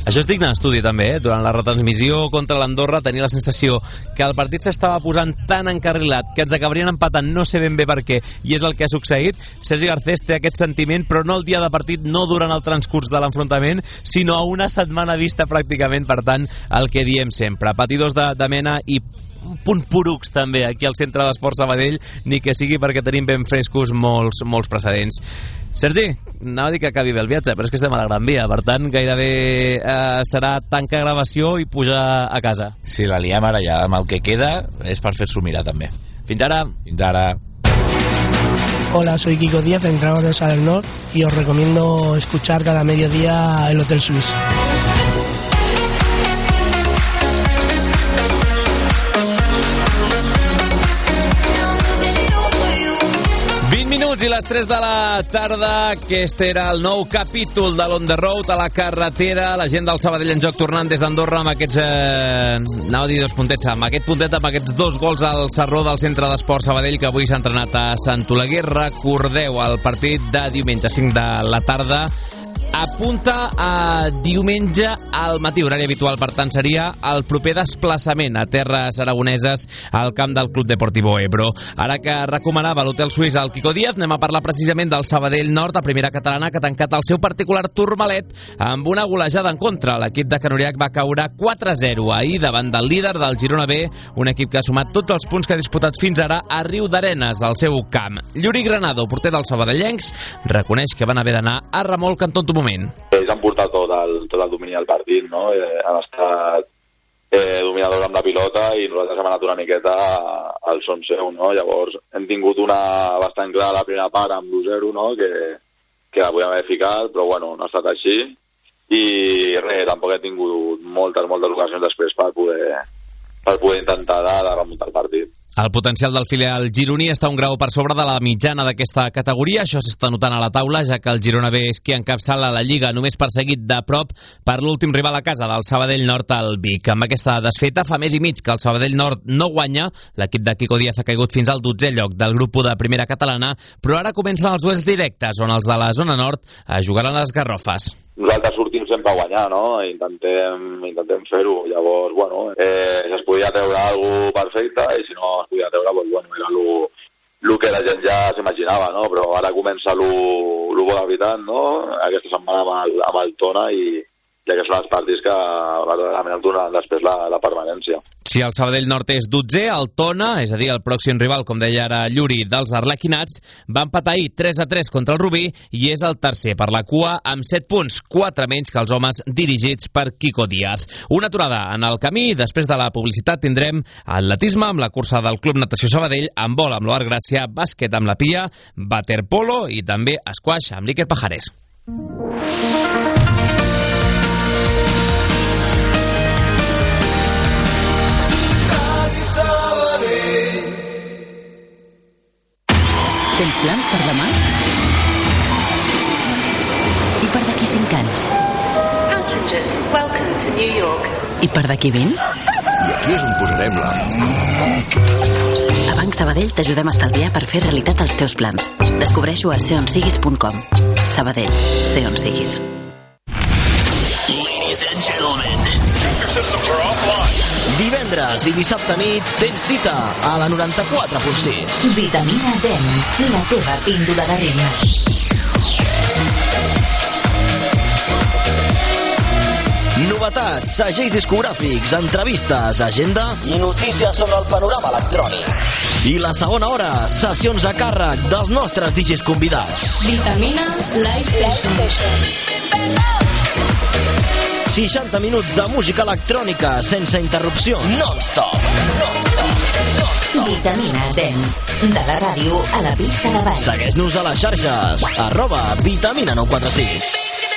Això és digne d'estudi també, eh? Durant la retransmissió contra l'Andorra tenia la sensació que el partit s'estava posant tan encarrilat que ens acabarien empatant, no sé ben bé per què, i és el que ha succeït. Sergi Garcés té aquest sentiment, però no el dia de partit, no durant el transcurs de l'enfrontament, sinó a una setmana vista pràcticament. Per tant, el que diem sempre, patidors de, de mena i un punt porucs també aquí al Centre d'Esport Sabadell, ni que sigui perquè tenim ben frescos molts, molts precedents. Sergi, anava a dir que acabi bé el viatge, però és que estem a la Gran Via, per tant gairebé eh, serà tancar gravació i pujar a casa. Si la liem ara ja amb el que queda és per fer-s'ho mirar també. Fins ara. Fins ara. Hola, soy Kiko Díaz, entrenador del Sal del Nord, y os recomiendo escuchar cada mediodía el Hotel Suisse. I les tres de la tarda, aquest era el nou capítol de l'On the Road a la carretera, la gent del Sabadell en joc tornant des d'Andorra amb aquests eh, anava a dir dos puntets, amb aquest puntet amb aquests dos gols al Sarró del Centre d'Esport Sabadell, que avui s'ha entrenat a Sant Oleguer. Recordeu el partit de diumenge cinc de la tarda, apunta a diumenge al matí, horari habitual, per tant seria el proper desplaçament a terres aragoneses al camp del Club Deportivo Ebro. Ara que recomanava l'Hotel Suisse al Kiko Díaz, anem a parlar precisament del Sabadell Nord, a primera catalana, que ha tancat el seu particular turmalet amb una golejada en contra. L'equip de Canoriac va caure quatre a zero ahir davant del líder del Girona B, un equip que ha sumat tots els punts que ha disputat fins ara a Riudarenes, al seu camp. Lluri Granado, porter dels sabadellencs, reconeix que van haver d'anar a remolc en tot moment. Ells han portat tot el, tot el domini del partit, no? Eh, han estat eh, dominadors amb la pilota i nosaltres hem anat una miqueta al son seu, no? Llavors hem tingut una bastant clara la primera part amb l'u zero, no? Que, que la podíem haver ficat, però bueno, no ha estat així. I res, tampoc he tingut moltes, moltes ocasions després per poder, per poder intentar de, de remuntar el partit. El potencial del filial gironí està un grau per sobre de la mitjana d'aquesta categoria. Això s'està notant a la taula, ja que el Girona B és qui encapçala la Lliga, només perseguit de prop per l'últim rival a casa del Sabadell Nord, al Vic. Amb aquesta desfeta fa mes i mig que el Sabadell Nord no guanya. L'equip de Kiko Díaz ha caigut fins al dotzè lloc del grup u de primera catalana, però ara comencen els duels directes, on els de la zona nord jugaran les garrofes. Nosaltres sortim sempre a guanyar, no? Intentem, intentem fer-ho. Llavors, bueno, eh, si es podia treure alguna perfecte i si no es podia treure, doncs, bueno, era el que la gent ja s'imaginava, no? Però ara comença el bo de veritat, no? Aquesta setmana amb el, amb el Tona i, i aquests són els partits que verdaderament ens donen després la, la permanència. Si el Sabadell Nord és dotzè, el Tona, és a dir, el pròxim rival, com deia ara Lluri, dels arlequinats, va empatar ahir tres a tres contra el Rubí i és el tercer per la cua amb set punts, quatre menys que els homes dirigits per Kiko Díaz. Una aturada en el camí, després de la publicitat tindrem atletisme amb la cursa del Club Natació Sabadell, handbol amb l'Oart Gràcia, bàsquet amb la Pia, waterpolo i també squash amb l'Iker Pajares. Tens plans per demà? I per d'aquí cinc anys? Passengers, welcome to New York. I per d'aquí vint? I aquí és on posarem la... A Banc Sabadell t'ajudem a estalviar per fer realitat els teus plans. Descobreix-ho a sé on siguis punt com. Sabadell, sé on siguis. Ladies and gentlemen, your systems are offline. Divendres i dissabte nit tens cita a la noranta-quatre punt sis. Vitamina Dens, la teva píndola de rena. Novetats, segells discogràfics, entrevistes, agenda i notícies sobre el panorama electrònic. I la segona hora, sessions a càrrec dels nostres D Js convidats. Vitamina Live Session. seixanta minuts de música electrònica sense interrupció. Non-stop. Non-stop. Non-stop. Vitamina Dens, de la ràdio a la pista de ball. Segueix-nos a les xarxes, arroba Vitamina nou quatre sis.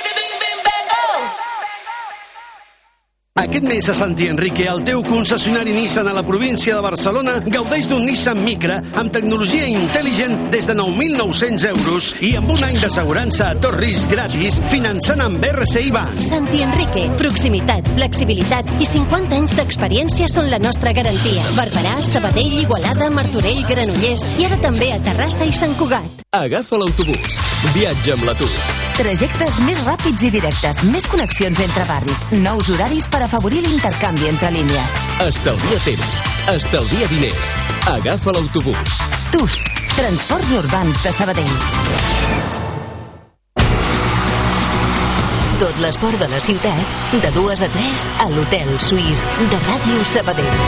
Aquest mes a Santi Enrique, el teu concessionari Nissan a la província de Barcelona, gaudeix d'un Nissan Micra amb tecnologia intel·ligent des de nou mil nou-cents euros i amb un any d'assegurança a tot risc gratis, finançant amb R C I Bank. Santi Enrique, proximitat, flexibilitat i cinquanta anys d'experiència són la nostra garantia. Barberà, Sabadell, Igualada, Martorell, Granollers i ara també a Terrassa i Sant Cugat. Agafa l'autobús. Viatja amb l'Atus. Trajectes més ràpids i directes, més connexions entre barris, nous horaris per afavorir l'intercanvi entre línies. Estalvia temps, estalvia diners. Agafa l'autobús. T U S, Transports Urbans de Sabadell. Tot l'esport de la ciutat, de dues a tres, a l'Hotel Suís de Ràdio Sabadell.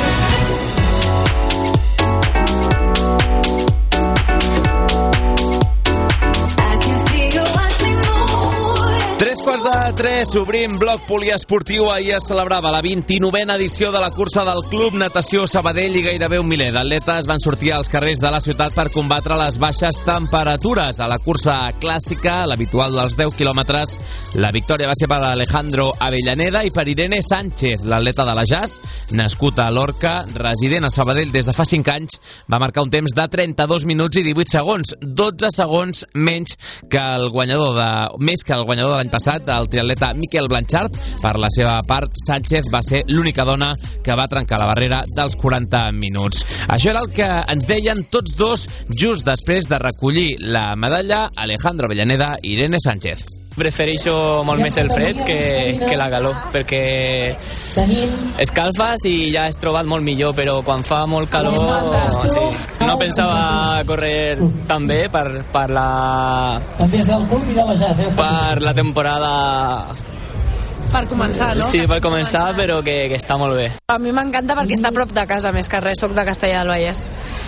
Tres quarts de tres, obrim bloc poliesportiu. Ahir es celebrava la vint-i-novena edició de la cursa del Club Natació Sabadell i gairebé un miler d'atletes van sortir als carrers de la ciutat per combatre les baixes temperatures. A la cursa clàssica, l'habitual dels deu quilòmetres, la victòria va ser per Alejandro Avellaneda i per Irene Sánchez, l'atleta de la Jazz, nascut a Lorca, resident a Sabadell des de fa cinc anys, va marcar un temps de trenta-dos minuts i divuit segons, dotze segons menys que el guanyador de, més que el guanyador de l'any passat, el triatleta Miquel Blanchard. Per la seva part, Sánchez va ser l'única dona que va trencar la barrera dels quaranta minuts. Això era el que ens deien tots dos just després de recollir la medalla Alejandro Avellaneda i Irene Sánchez. Prefereixo molt més el fred que, que la calor, perquè escalfes i ja has trobat molt millor, però quan fa molt calor sí. No pensava córrer tan bé per, per la per la temporada per començar, no? Sí, per començar, però que, que està molt bé. A mi m'encanta perquè està a prop de casa, més que res, soc de Castellar del Vallès.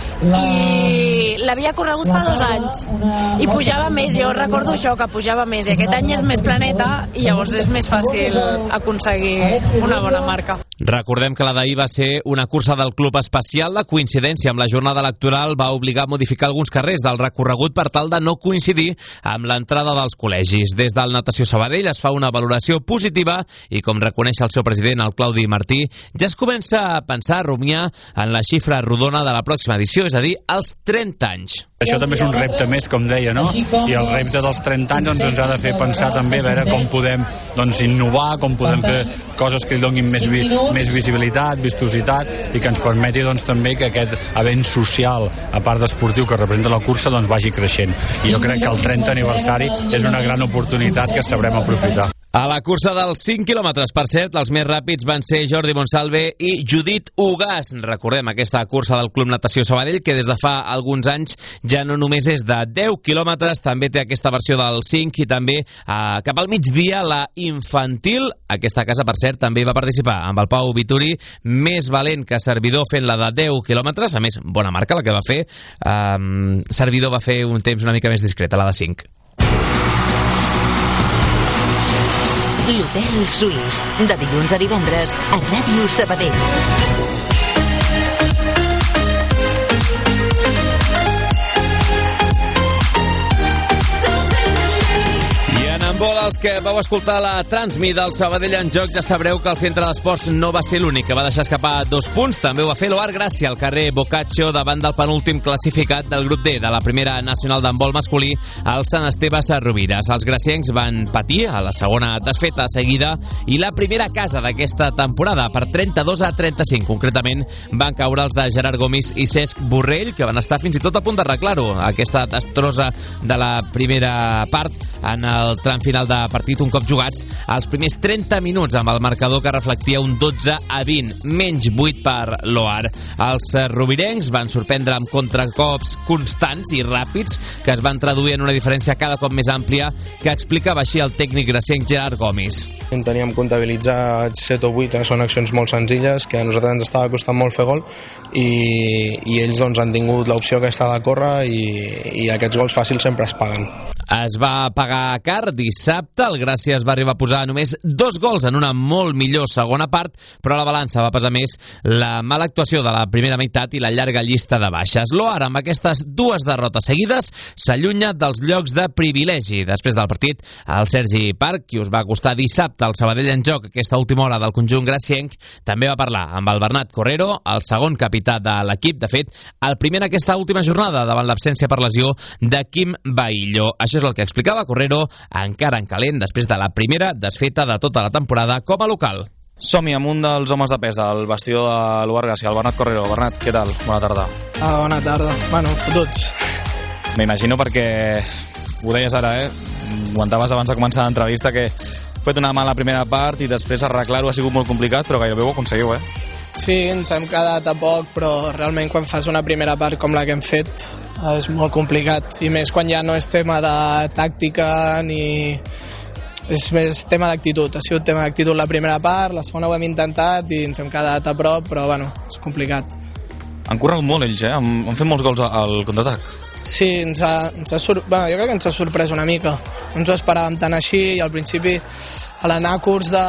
I l'havia corregut fa dos anys i pujava més, jo recordo això, que pujava més, i aquest any és més planeta i llavors és més fàcil aconseguir una bona marca. Recordem que la d'ahir va ser una cursa del club especial. La coincidència amb la jornada electoral va obligar a modificar alguns carrers del recorregut per tal de no coincidir amb l'entrada dels col·legis. Des del Natació Sabadell es fa una valoració positiva i, com reconeix el seu president, el Claudi Martí, ja es comença a pensar, a rumiar en la xifra rodona de la pròxima edició, és a dir, als trenta anys. Això també és un repte més, com deia, no? I el repte dels trenta anys doncs, ens ha de fer pensar també a veure com podem doncs, innovar, com podem fer coses que li donin més, vi més visibilitat, vistositat i que ens permeti doncs, també que aquest avenç social, a part d'esportiu que representa la cursa, doncs, vagi creixent. I jo crec que el trenta aniversari és una gran oportunitat que sabrem aprofitar. A la cursa dels cinc quilòmetres, per cert, els més ràpids van ser Jordi Monsalve i Judit Ugàs. Recordem aquesta cursa del Club Natació Sabadell, que des de fa alguns anys ja no només és de deu quilòmetres, també té aquesta versió del cinc i també eh, cap al migdia la infantil. Aquesta casa, per cert, també va participar amb el Pau Vituri, més valent que Servidor fent la de deu quilòmetres, a més, bona marca la que va fer. Eh, Servidor va fer un temps una mica més discret, a la de cinc. L'Hotel Suís, de dilluns a divendres a Ràdio Sabadell. Vol els que vau escoltar la Transmi del Sabadell en joc, ja sabreu que el centre d'esports no va ser l'únic que va deixar escapar dos punts. També ho va fer l'Oar Gràcia al carrer Boccaccio davant del penúltim classificat del grup D de la primera nacional d'handbol masculí, el Sant Esteve Sarrovires. Els graciencs van patir a la segona desfeta seguida i la primera casa d'aquesta temporada per trenta-dos a trenta-cinc. Concretament van caure els de Gerard Gomis i Cesc Borrell, que van estar fins i tot a punt d'arreglar-ho. Aquesta destrossa de la primera part en el tram final de partit, un cop jugats els primers trenta minuts amb el marcador que reflectia un dotze a vint, menys vuit per l'Oar. Els rovirencs van sorprendre amb contracops constants i ràpids que es van traduir en una diferència cada cop més àmplia, que explicava així el tècnic gracienc Gerard Gomis. Teníem comptabilitzats set o vuit, són accions molt senzilles que a nosaltres ens estava costant molt fer gol i, i ells doncs, han tingut l'opció aquesta de córrer i, i aquests gols fàcils sempre es paguen. Es va pagar car dissabte, el Gràcia es va arribar a posar només dos gols en una molt millor segona part, però a la balança va pesar més la mala actuació de la primera meitat i la llarga llista de baixes. L'Oar, amb aquestes dues derrotes seguides, s'allunya dels llocs de privilegi. Després del partit, el Sergi Parc, qui us va costar dissabte el Sabadell en joc aquesta última hora del conjunt gracienc, també va parlar amb el Bernat Correro, el segon capità de l'equip, de fet, el primer en aquesta última jornada davant l'absència per lesió de Quim Baillo. Això és el que explicava Correro, encara en calent, després de la primera desfeta de tota la temporada com a local. Som-hi amb un dels homes de pes del vestidor de l'Oar Gràcia, el Bernat Correro. Bernat, què tal? Bona tarda. Ah, bona tarda. Bueno, fotuts. M'imagino perquè, ho deies ara, eh? Comentaves abans de començar l'entrevista que fet una mala primera part i després arreglar-ho ha sigut molt complicat, però gairebé ho aconseguiu, eh? Sí, ens hem quedat a poc, però realment quan fas una primera part com la que hem fet és molt complicat, i més quan ja no és tema de tàctica ni... és més tema d'actitud. Ha sigut tema d'actitud la primera part, la segona ho hem intentat i ens hem quedat a prop, però bueno, és complicat. Han corregut molt ells, eh? Han, han fet molts gols al contraatac. Sí, ens ha, ens ha sur... bueno, jo crec que ens ha sorprès una mica. No ens ho esperàvem tant així i al principi a l'anar curs de,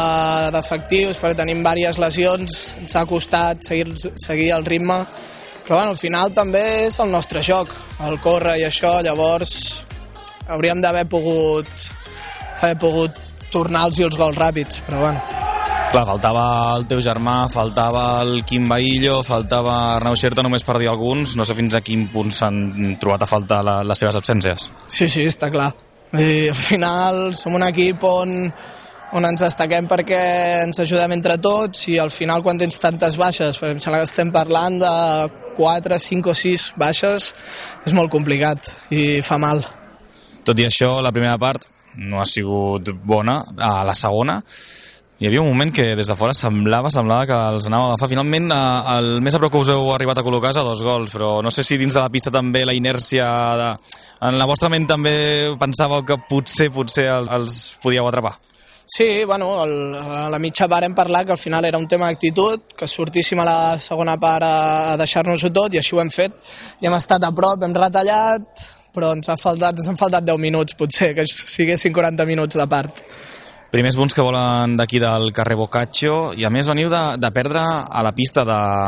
d'efectius perquè tenim diverses lesions ens ha costat seguir, seguir el ritme, però bueno, al final també és el nostre joc, el córrer i això, llavors hauríem d'haver pogut haver pogut tornar-los els gols ràpids, però bueno. Clar, faltava el teu germà, faltava el Quim Bahillo, faltava Arnau Xerta, només per dir alguns. No sé fins a quin punt s'han trobat a faltar la, les seves absències. Sí, sí, està clar. I al final som un equip on, on ens destaquem perquè ens ajudem entre tots i al final quan tens tantes baixes, perquè em sembla que estem parlant de quatre, cinc o sis baixes, és molt complicat i fa mal. Tot i això, la primera part no ha sigut bona. A la segona hi havia un moment que des de fora semblava semblava que els anava a agafar. Finalment, el més a prop que us heu arribat a col·locar és a dos gols, però no sé si dins de la pista també la inèrcia de... en la vostra ment també pensàveu que potser potser els podíeu atrapar. Sí, bueno, el, a la mitja part hem parlat que al final era un tema d'actitud, que sortíssim a la segona part a, a deixar-nos-ho tot i així ho hem fet i hem estat a prop, hem retallat, però ens ha faltat, ens han faltat deu minuts potser, que siguessin quaranta minuts de part. Primers punts que volen d'aquí del carrer Boccaccio i a més veniu de, de perdre a la pista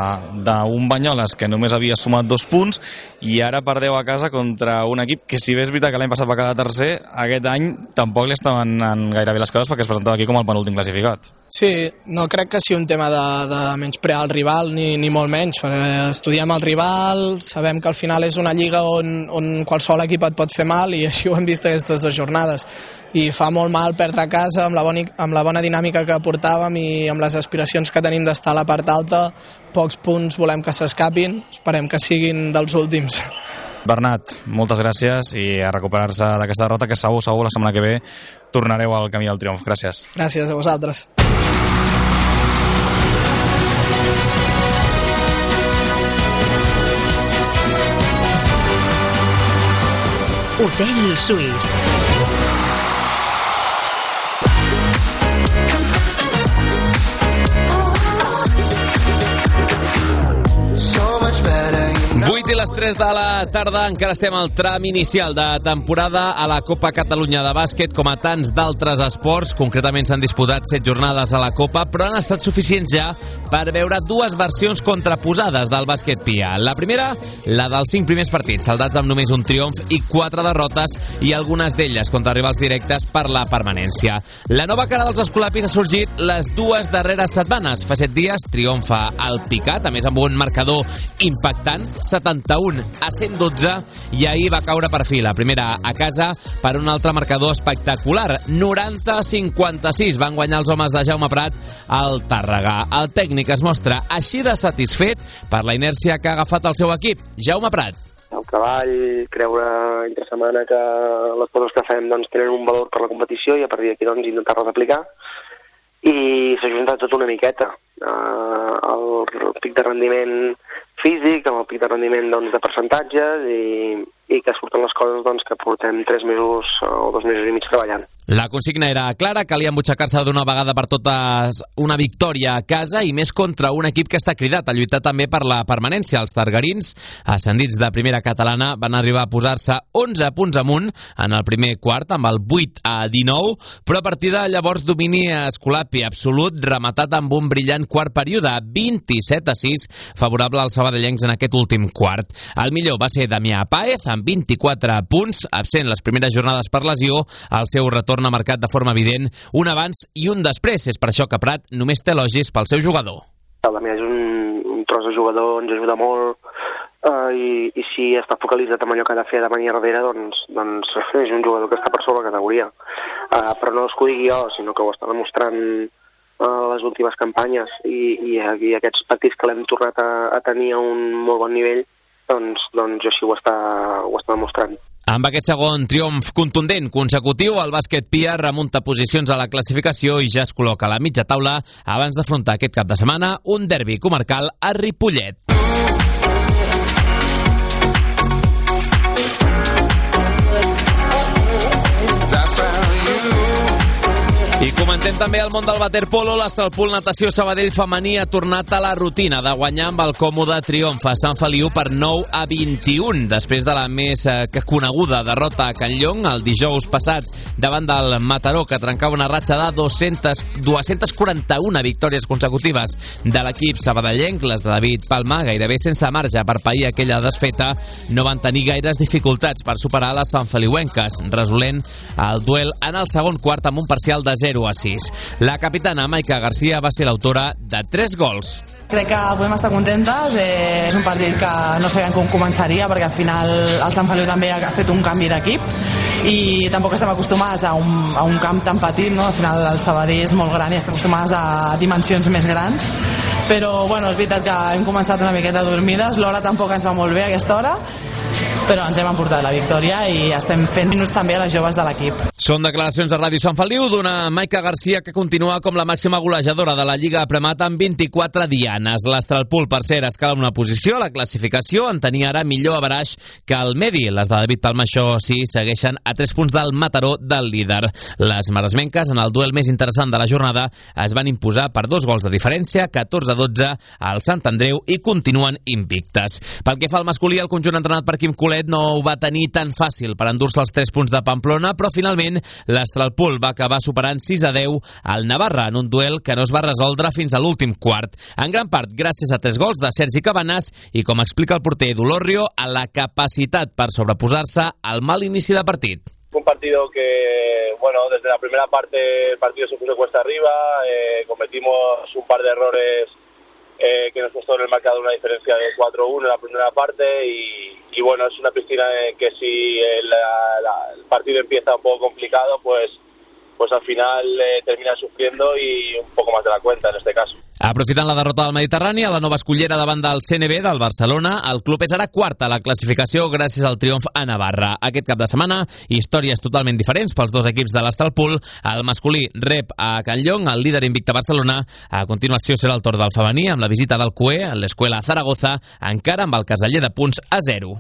d'un Banyoles que només havia sumat dos punts i ara perdeu a casa contra un equip que si bé és veritat que l'any passat va quedar tercer, aquest any tampoc li estaven anant gaire bé les coses perquè es presentava aquí com el penúltim classificat. Sí, no crec que sigui un tema de, de menysprear el rival, ni, ni molt menys, perquè estudiem el rival, sabem que al final és una lliga on, on qualsevol equip et pot fer mal i així ho hem vist aquestes dues jornades. I fa molt mal perdre a casa amb la, boni, amb la bona dinàmica que portàvem i amb les aspiracions que tenim d'estar a la part alta, pocs punts volem que s'escapin, esperem que siguin dels últims. Bernat, moltes gràcies i a recuperar-se d'aquesta derrota que segur, segur la setmana que ve tornareu al camí del triomf. Gràcies. Gràcies a vosaltres. Hotel Suís. vuit i les tres de la tarda, encara estem al tram inicial de temporada a la Copa Catalunya de bàsquet, com a tants d'altres esports. Concretament s'han disputat set jornades a la Copa, però han estat suficients ja per veure dues versions contraposades del bàsquet pia. La primera, la dels cinc primers partits, saldats amb només un triomf i quatre derrotes, i algunes d'elles contra rivals directes per la permanència. La nova cara dels escolapis ha sorgit les dues darreres setmanes. Fa set dies triomfa el Picat, a més amb un marcador impactant, setanta-un a cent dotze, i ahir va caure per fi la primera a casa per un altre marcador espectacular, noranta a cinquanta-sis. Van guanyar els homes de Jaume Prat al Tàrrega. El tècnic es mostra així de satisfet per la inèrcia que ha agafat el seu equip. Jaume Prat. El treball, creure entre setmana que les coses que fem doncs, tenen un valor per la competició i a partir d'aquí doncs, intentar-les aplicar, i s'ha juntat tot una miqueta. Uh, el pic de rendiment físic, amb el pic de rendiment doncs, de percentatges i, i que surten les coses doncs, que portem tres mesos o dos mesos i mig treballant. La consigna era clara, calia embutxacar-se d'una vegada per totes una victòria a casa i més contra un equip que està cridat a lluitar també per la permanència. Els targarins, ascendits de primera catalana, van arribar a posar-se onze punts amunt en el primer quart amb el vuit a dinou, però a partir de llavors domini escolapi absolut, rematat amb un brillant quart període, vint-i-set a sis, favorable als sabadellencs en aquest últim quart. El millor va ser Damià Páez amb vint-i-quatre punts, absent les primeres jornades per lesió. El seu retorn ha marcat de forma evident un abans i un després. És per això que Prat només té elogis pel seu jugador. El Damià és un, un tros de jugador, ens ajuda molt, uh, i, i si està focalitzat en allò que ha de fer de venir darrere, doncs, doncs és un jugador que està per sobre la categoria. Uh, però no és que ho digui jo, sinó que ho està demostrant uh, les últimes campanyes i, i, i aquests partits que l'hem tornat a, a tenir a un molt bon nivell, doncs, doncs jo sí ho està, ho està demostrant. Amb aquest segon triomf contundent consecutiu, el bàsquet Pia remunta posicions a la classificació i ja es col·loca a la mitja taula abans d'afrontar aquest cap de setmana un derbi comarcal a Ripollet. I comentem també el món del waterpolo. L'Astralpool Natació Sabadell femení ha tornat a la rutina de guanyar amb el còmode triomf a Sant Feliu per nou a vint-i-un, després de la més eh, que coneguda derrota a Can Llong el dijous passat davant del Mataró, que trencava una ratxa de dues-centes quaranta-una victòries consecutives de l'equip sabadellenc. Les de David Palma, gairebé sense marge per pair aquella desfeta, no van tenir gaires dificultats per superar les santfeliuenques, resolent el duel en el segon quart amb un parcial de zero a sis. La capitana Maica Garcia va ser l'autora de tres gols. Crec que podem estar contentes, eh, és un partit que no sabíem com començaria perquè al final el Sant Feliu també ha fet un canvi d'equip i tampoc estem acostumats a un, a un camp tan petit, no? Al final el Sabadell és molt gran i estem acostumats a dimensions més grans, però bueno, és veritat que hem començat una miqueta dormides, l'hora tampoc ens va molt bé a aquesta hora, però ens hem emportat la victòria i estem fent minuts també a les joves de l'equip. Són declaracions a Ràdio Sant Feliu d'una Maica Garcia que continua com la màxima golejadora de la Lliga Premat amb vint-i-quatre dianes. L'Astralpool, per cert, escala una posició a la classificació, en tenia ara millor averaix que el Medi. Les de David Palma, això sí, segueixen a tres punts del Mataró del líder. Les maresmenques, en el duel més interessant de la jornada, es van imposar per dos gols de diferència, catorze a dotze al Sant Andreu, i continuen invictes. Pel que fa al masculí, el conjunt entrenat per Quim Colet no ho va tenir tan fàcil per endur-se els tres punts de Pamplona, però finalment l'Astralpool va acabar superant sis a deu al Navarra en un duel que no es va resoldre fins a l'últim quart. En gran part gràcies a tres gols de Sergi Cabanas i, com explica el porter Dolorrio, a la capacitat per sobreposar-se al mal inici de partit. Un partido que, bueno, desde la primera parte el partido se puso cuesta arriba, eh, cometimos un par de errores eh, que nos costó en el marcador una diferencia de cuatro a uno en la primera parte y, y bueno, es una piscina en que si el, la, el partido empieza un poco complicado, pues pues al final eh, termina sufriendo y un poco más de la cuenta en este caso. Aprofitant la derrota del Mediterrani a la nova escollera davant del C N B del Barcelona, el club és ara quart a la classificació gràcies al triomf a Navarra. Aquest cap de setmana, històries totalment diferents pels dos equips de l'Astralpool. El masculí rep a Can Llong, el líder invicte Barcelona. A continuació serà el torn del femení amb la visita del C U E a l'Escuela Zaragoza, encara amb el caseller de punts a zero.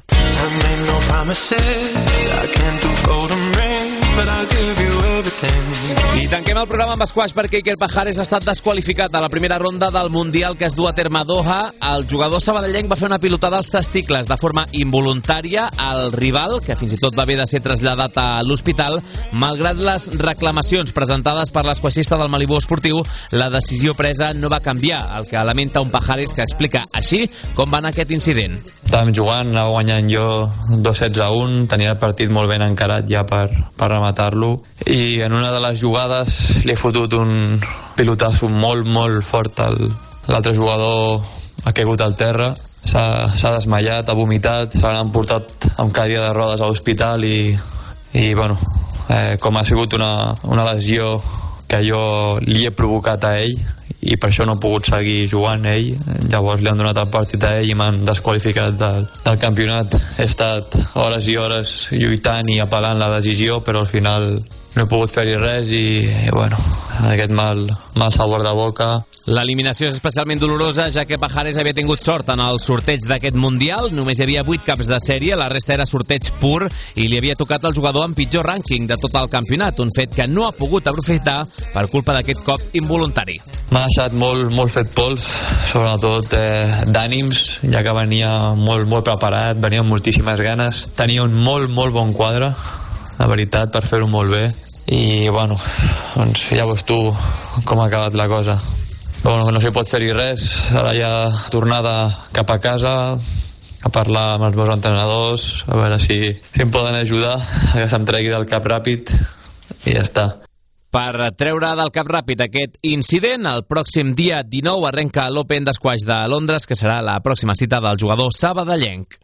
I tanquem el programa amb esquaix perquè Iker Pajares ha estat desqualificat a la primera ronda del Mundial que es du a terme a Doha. El jugador sabadellenc va fer una pilotada als testicles de forma involuntària al rival, que fins i tot va haver de ser traslladat a l'hospital. Malgrat les reclamacions presentades per l'esquaixista del Malibú Esportiu, la decisió presa no va canviar, el que lamenta un Pajares que explica així com va anar aquest incident. Estàvem jugant, anava guanyant jo dos sets a un, tenia el partit molt ben encarat ja per, per rematar-lo, i en una de les jugades li he fotut un pilotasso molt, molt fort al l'altre jugador, ha caigut al terra, s'ha desmaiat, ha vomitat, se l'han portat amb cadira de rodes a l'hospital i, i bueno, eh, com ha sigut una, una lesió que jo li he provocat a ell i per això no he pogut seguir jugant ell, llavors li han donat el partit a ell i m'han desqualificat del, del campionat. He estat hores i hores lluitant i apel·lant la decisió, però al final no he pogut fer-hi res i, i bueno, aquest mal, mal sabor de boca. L'eliminació és especialment dolorosa, ja que Pajares havia tingut sort en el sorteig d'aquest Mundial. Només hi havia vuit caps de sèrie, la resta era sorteig pur, i li havia tocat el jugador amb pitjor rànquing de tot el campionat, un fet que no ha pogut aprofitar per culpa d'aquest cop involuntari. M'ha deixat molt, molt fet pols, sobretot eh, d'ànims, ja que venia molt, molt preparat, venia amb moltíssimes ganes, tenia un molt, molt bon quadre, la veritat, per fer-ho molt bé, i bueno, doncs ja veus tu com ha acabat la cosa. Però bueno, no s'hi pot fer-hi res, ara ja tornada cap a casa, a parlar amb els meus entrenadors, a veure si, si em poden ajudar, que se'm tregui del cap ràpid, i ja està. Per treure del cap ràpid aquest incident, el pròxim dia dinou arrenca l'Open d'Esquaix de Londres, que serà la pròxima cita del jugador sabadellenc.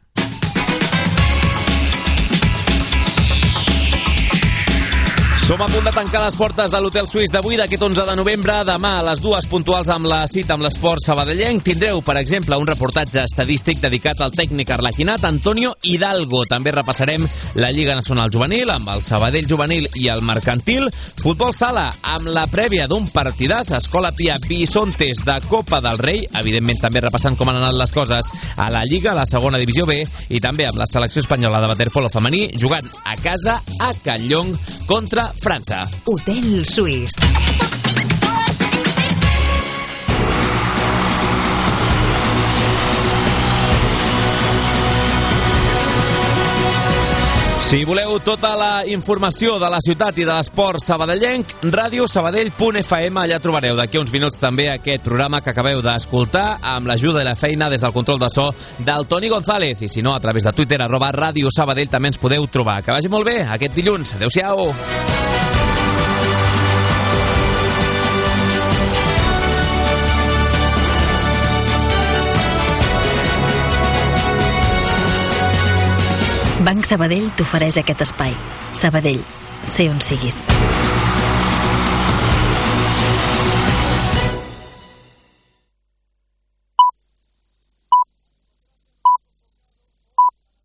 Som a punt de tancar les portes de l'Hotel Suís d'avui, d'aquest onze de novembre. Demà a les dues puntuals amb la cita amb l'esport sabadellenc tindreu, per exemple, un reportatge estadístic dedicat al tècnic arlequinat Antonio Hidalgo. També repassarem la Lliga Nacional Juvenil amb el Sabadell Juvenil i el Mercantil. Futbol sala amb la prèvia d'un partidàs, Escola Pia Bisontes de Copa del Rei, evidentment també repassant com han anat les coses a la Lliga, a la segona divisió B, i també amb la selecció espanyola de waterpolo femení jugant a casa a Callong contra França. Hotel Suís. Si voleu tota la informació de la ciutat i de l'esport sabadellenc, ràdio sabadell punt f m, allà trobareu d'aquí uns minuts també aquest programa que acabeu d'escoltar amb l'ajuda i la feina des del control de so del Toni González, i si no, a través de Twitter, arroba Ràdio Sabadell, també ens podeu trobar. Que vagi molt bé aquest dilluns. Adéu-siau. Banc Sabadell t'ofereix aquest espai. Sabadell, sé on siguis.